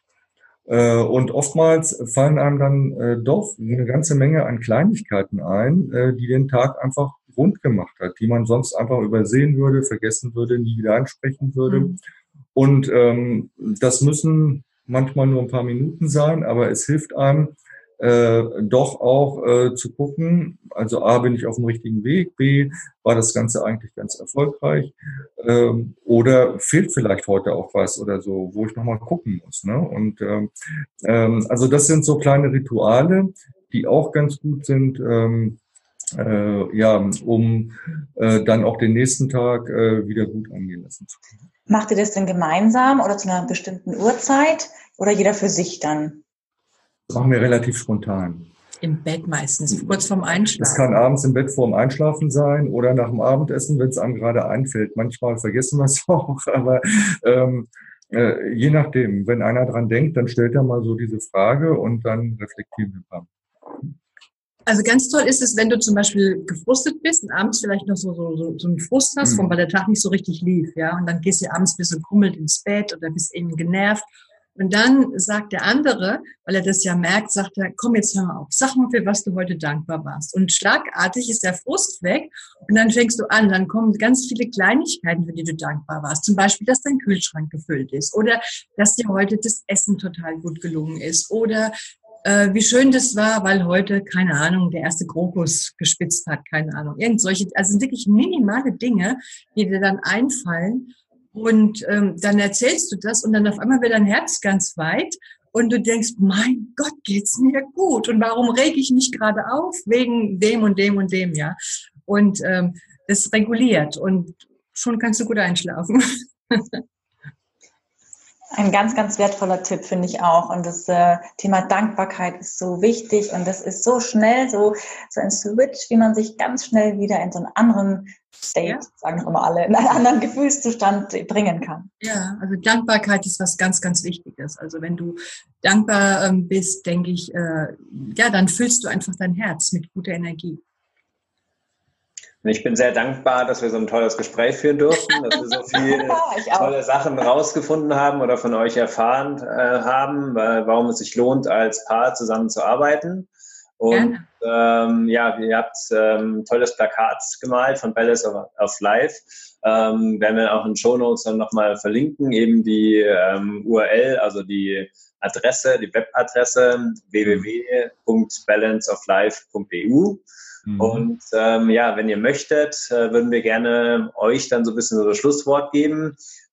Und oftmals fallen einem dann äh, doch eine ganze Menge an Kleinigkeiten ein, äh, die den Tag einfach rund gemacht hat, die man sonst einfach übersehen würde, vergessen würde, nie wieder ansprechen würde. Mhm. Und ähm, das müssen manchmal nur ein paar Minuten sein, aber es hilft einem äh, doch auch äh, zu gucken, also A, bin ich auf dem richtigen Weg, B, war das Ganze eigentlich ganz erfolgreich ähm, oder fehlt vielleicht heute auch was oder so, wo ich nochmal gucken muss. Ne? Und ähm, ähm, also das sind so kleine Rituale, die auch ganz gut sind, ähm, äh, ja, um äh, dann auch den nächsten Tag äh, wieder gut angehen lassen zu können. Macht ihr das denn gemeinsam oder zu einer bestimmten Uhrzeit oder jeder für sich dann? Das machen wir relativ spontan. Im Bett meistens, kurz vorm Einschlafen. Das kann abends im Bett vorm Einschlafen sein oder nach dem Abendessen, wenn es einem gerade einfällt. Manchmal vergessen wir es auch, aber ähm, äh, je nachdem. Wenn einer dran denkt, dann stellt er mal so diese Frage und dann reflektieren wir ein paar. Also ganz toll ist es, wenn du zum Beispiel gefrustet bist und abends vielleicht noch so, so, so, so einen Frust hast, mhm. weil der Tag nicht so richtig lief, ja, und dann gehst du abends ein bisschen kummelt ins Bett oder bist eben genervt. Und dann sagt der andere, weil er das ja merkt, sagt er, komm, jetzt hör mal auf, sag mal, für was du heute dankbar warst. Und schlagartig ist der Frust weg und dann fängst du an, dann kommen ganz viele Kleinigkeiten, für die du dankbar warst. Zum Beispiel, dass dein Kühlschrank gefüllt ist oder dass dir heute das Essen total gut gelungen ist oder äh, wie schön das war, weil heute, keine Ahnung, der erste Krokus gespitzt hat, keine Ahnung. Irgend solche, also wirklich minimale Dinge, die dir dann einfallen. Und ähm, dann erzählst du das und dann auf einmal wird dein Herz ganz weit und du denkst, mein Gott, geht's mir gut und warum rege ich mich gerade auf? Wegen dem und dem und dem, ja. Und ähm, das reguliert und schon kannst du gut einschlafen. Ein ganz, ganz wertvoller Tipp, finde ich auch. Und das äh, Thema Dankbarkeit ist so wichtig und das ist so schnell, so, so ein Switch, wie man sich ganz schnell wieder in so einen anderen State, ja. sagen doch immer alle, in einen anderen Gefühlszustand bringen kann. Ja, also Dankbarkeit ist was ganz, ganz Wichtiges. Also wenn du dankbar ähm, bist, denke ich, äh, ja, dann füllst du einfach dein Herz mit guter Energie. Und ich bin sehr dankbar, dass wir so ein tolles Gespräch führen durften, dass wir so viele tolle Sachen rausgefunden haben oder von euch erfahren äh, haben, äh, warum es sich lohnt, als Paar zusammenzuarbeiten. Und ähm, ja, ihr habt ähm, ein tolles Plakat gemalt von Balance of, of Life. Ähm, werden wir auch in den Shownotes dann nochmal verlinken, eben die ähm, U R L, also die Adresse, die Webadresse w w w punkt balance of life punkt e u. Mhm. Und ähm, ja, wenn ihr möchtet, äh, würden wir gerne euch dann so ein bisschen so das Schlusswort geben.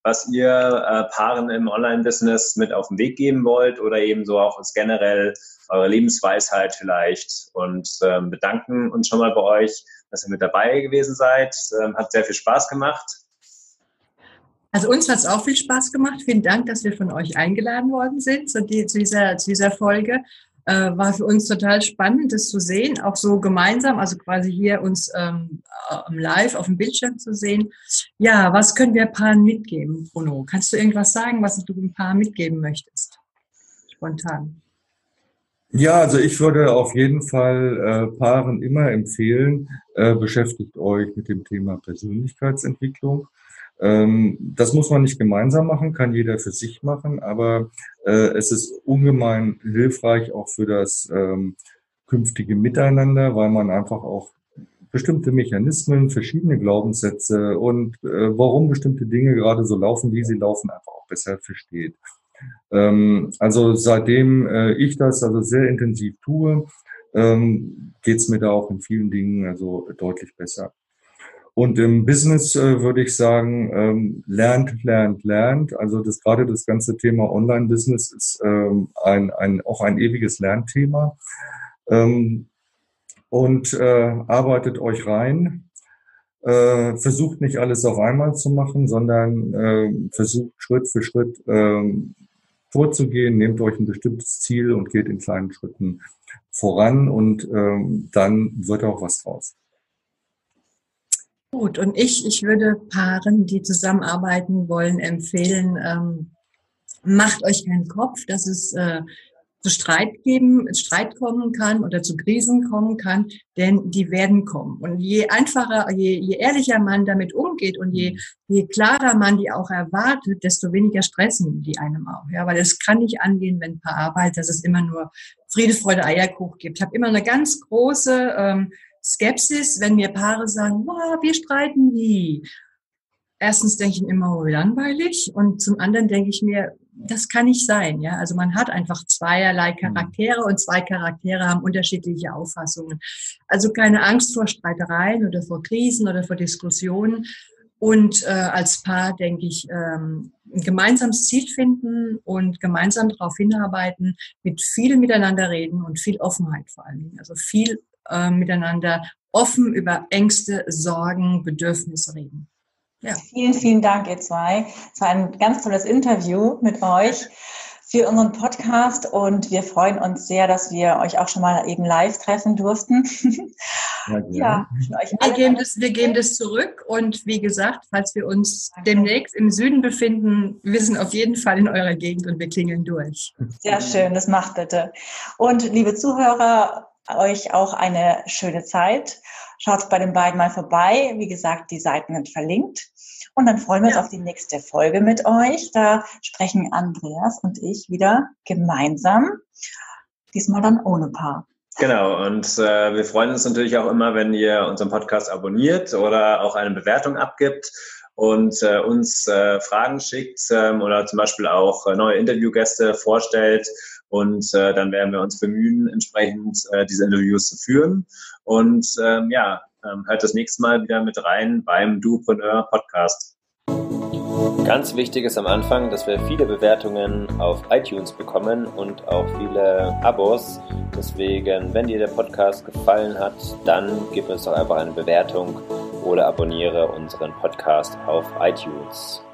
was ihr äh, Paaren im Online-Business mit auf den Weg geben wollt oder eben so auch als generell eure Lebensweisheit vielleicht und ähm, bedanken uns schon mal bei euch, dass ihr mit dabei gewesen seid. Ähm, hat sehr viel Spaß gemacht. Also uns hat es auch viel Spaß gemacht. Vielen Dank, dass wir von euch eingeladen worden sind zu, die, zu, dieser, zu dieser Folge. Äh, war für uns total spannend, das zu sehen, auch so gemeinsam, also quasi hier uns ähm, live auf dem Bildschirm zu sehen. Ja, was können wir Paaren mitgeben, Bruno? Kannst du irgendwas sagen, was du dem Paar mitgeben möchtest? Spontan. Ja, also ich würde auf jeden Fall äh, Paaren immer empfehlen, äh, beschäftigt euch mit dem Thema Persönlichkeitsentwicklung. Ähm, das muss man nicht gemeinsam machen, kann jeder für sich machen, aber äh, es ist ungemein hilfreich auch für das ähm, künftige Miteinander, weil man einfach auch bestimmte Mechanismen, verschiedene Glaubenssätze und äh, warum bestimmte Dinge gerade so laufen, wie sie laufen, einfach auch besser versteht. Ähm, also seitdem äh, ich das also sehr intensiv tue, ähm, geht's mir da auch in vielen Dingen also deutlich besser. Und im Business äh, würde ich sagen, ähm, lernt, lernt, lernt. Also das gerade das ganze Thema Online-Business ist ähm, ein, ein auch ein ewiges Lernthema. Ähm, und äh, arbeitet euch rein. Äh, versucht nicht alles auf einmal zu machen, sondern äh, versucht Schritt für Schritt äh, vorzugehen. Nehmt euch ein bestimmtes Ziel und geht in kleinen Schritten voran und äh, dann wird auch was draus. Gut, und ich, ich würde Paaren, die zusammenarbeiten wollen, empfehlen, ähm, macht euch keinen Kopf, dass es äh, zu Streit geben, Streit kommen kann oder zu Krisen kommen kann, denn die werden kommen. Und je einfacher, je, je ehrlicher man damit umgeht und je, je klarer man die auch erwartet, desto weniger stressen die einem auch. Ja, weil es kann nicht angehen, wenn ein Paar arbeitet, dass es immer nur Friede, Freude, Eierkuchen gibt. Ich habe immer eine ganz große ähm, Skepsis, wenn mir Paare sagen, wow, wir streiten nie. Erstens denke ich mir immer, oh, langweilig. Und zum anderen denke ich mir, das kann nicht sein. Ja, also man hat einfach zweierlei Charaktere und zwei Charaktere haben unterschiedliche Auffassungen. Also keine Angst vor Streitereien oder vor Krisen oder vor Diskussionen. Und äh, als Paar denke ich, ähm, ein gemeinsames Ziel finden und gemeinsam darauf hinarbeiten, mit viel miteinander reden und viel Offenheit vor allen Dingen. Also viel äh, miteinander offen über Ängste, Sorgen, Bedürfnisse reden. Ja. Vielen, vielen Dank, ihr zwei. Es war ein ganz tolles Interview mit euch für unseren Podcast und wir freuen uns sehr, dass wir euch auch schon mal eben live treffen durften. Ja, ja. Wir, geben das, wir geben das zurück und wie gesagt, falls wir uns demnächst im Süden befinden, wir sind auf jeden Fall in eurer Gegend und wir klingeln durch. Sehr schön, das macht bitte. Und liebe Zuhörer, euch auch eine schöne Zeit. Schaut bei den beiden mal vorbei. Wie gesagt, die Seiten sind verlinkt. Und dann freuen wir uns ja. auf die nächste Folge mit euch. Da sprechen Andreas und ich wieder gemeinsam. Diesmal dann ohne Paar. Genau, und äh, wir freuen uns natürlich auch immer, wenn ihr unseren Podcast abonniert oder auch eine Bewertung abgibt und äh, uns äh, Fragen schickt ähm, oder zum Beispiel auch äh, neue Interviewgäste vorstellt. Und äh, dann werden wir uns bemühen, entsprechend äh, diese Interviews zu führen. Und ähm, ja, ähm, hört das nächste Mal wieder mit rein beim Duopreneur Podcast. Ganz wichtig ist am Anfang, dass wir viele Bewertungen auf iTunes bekommen und auch viele Abos. Deswegen, wenn dir der Podcast gefallen hat, dann gib uns doch einfach eine Bewertung oder abonniere unseren Podcast auf iTunes.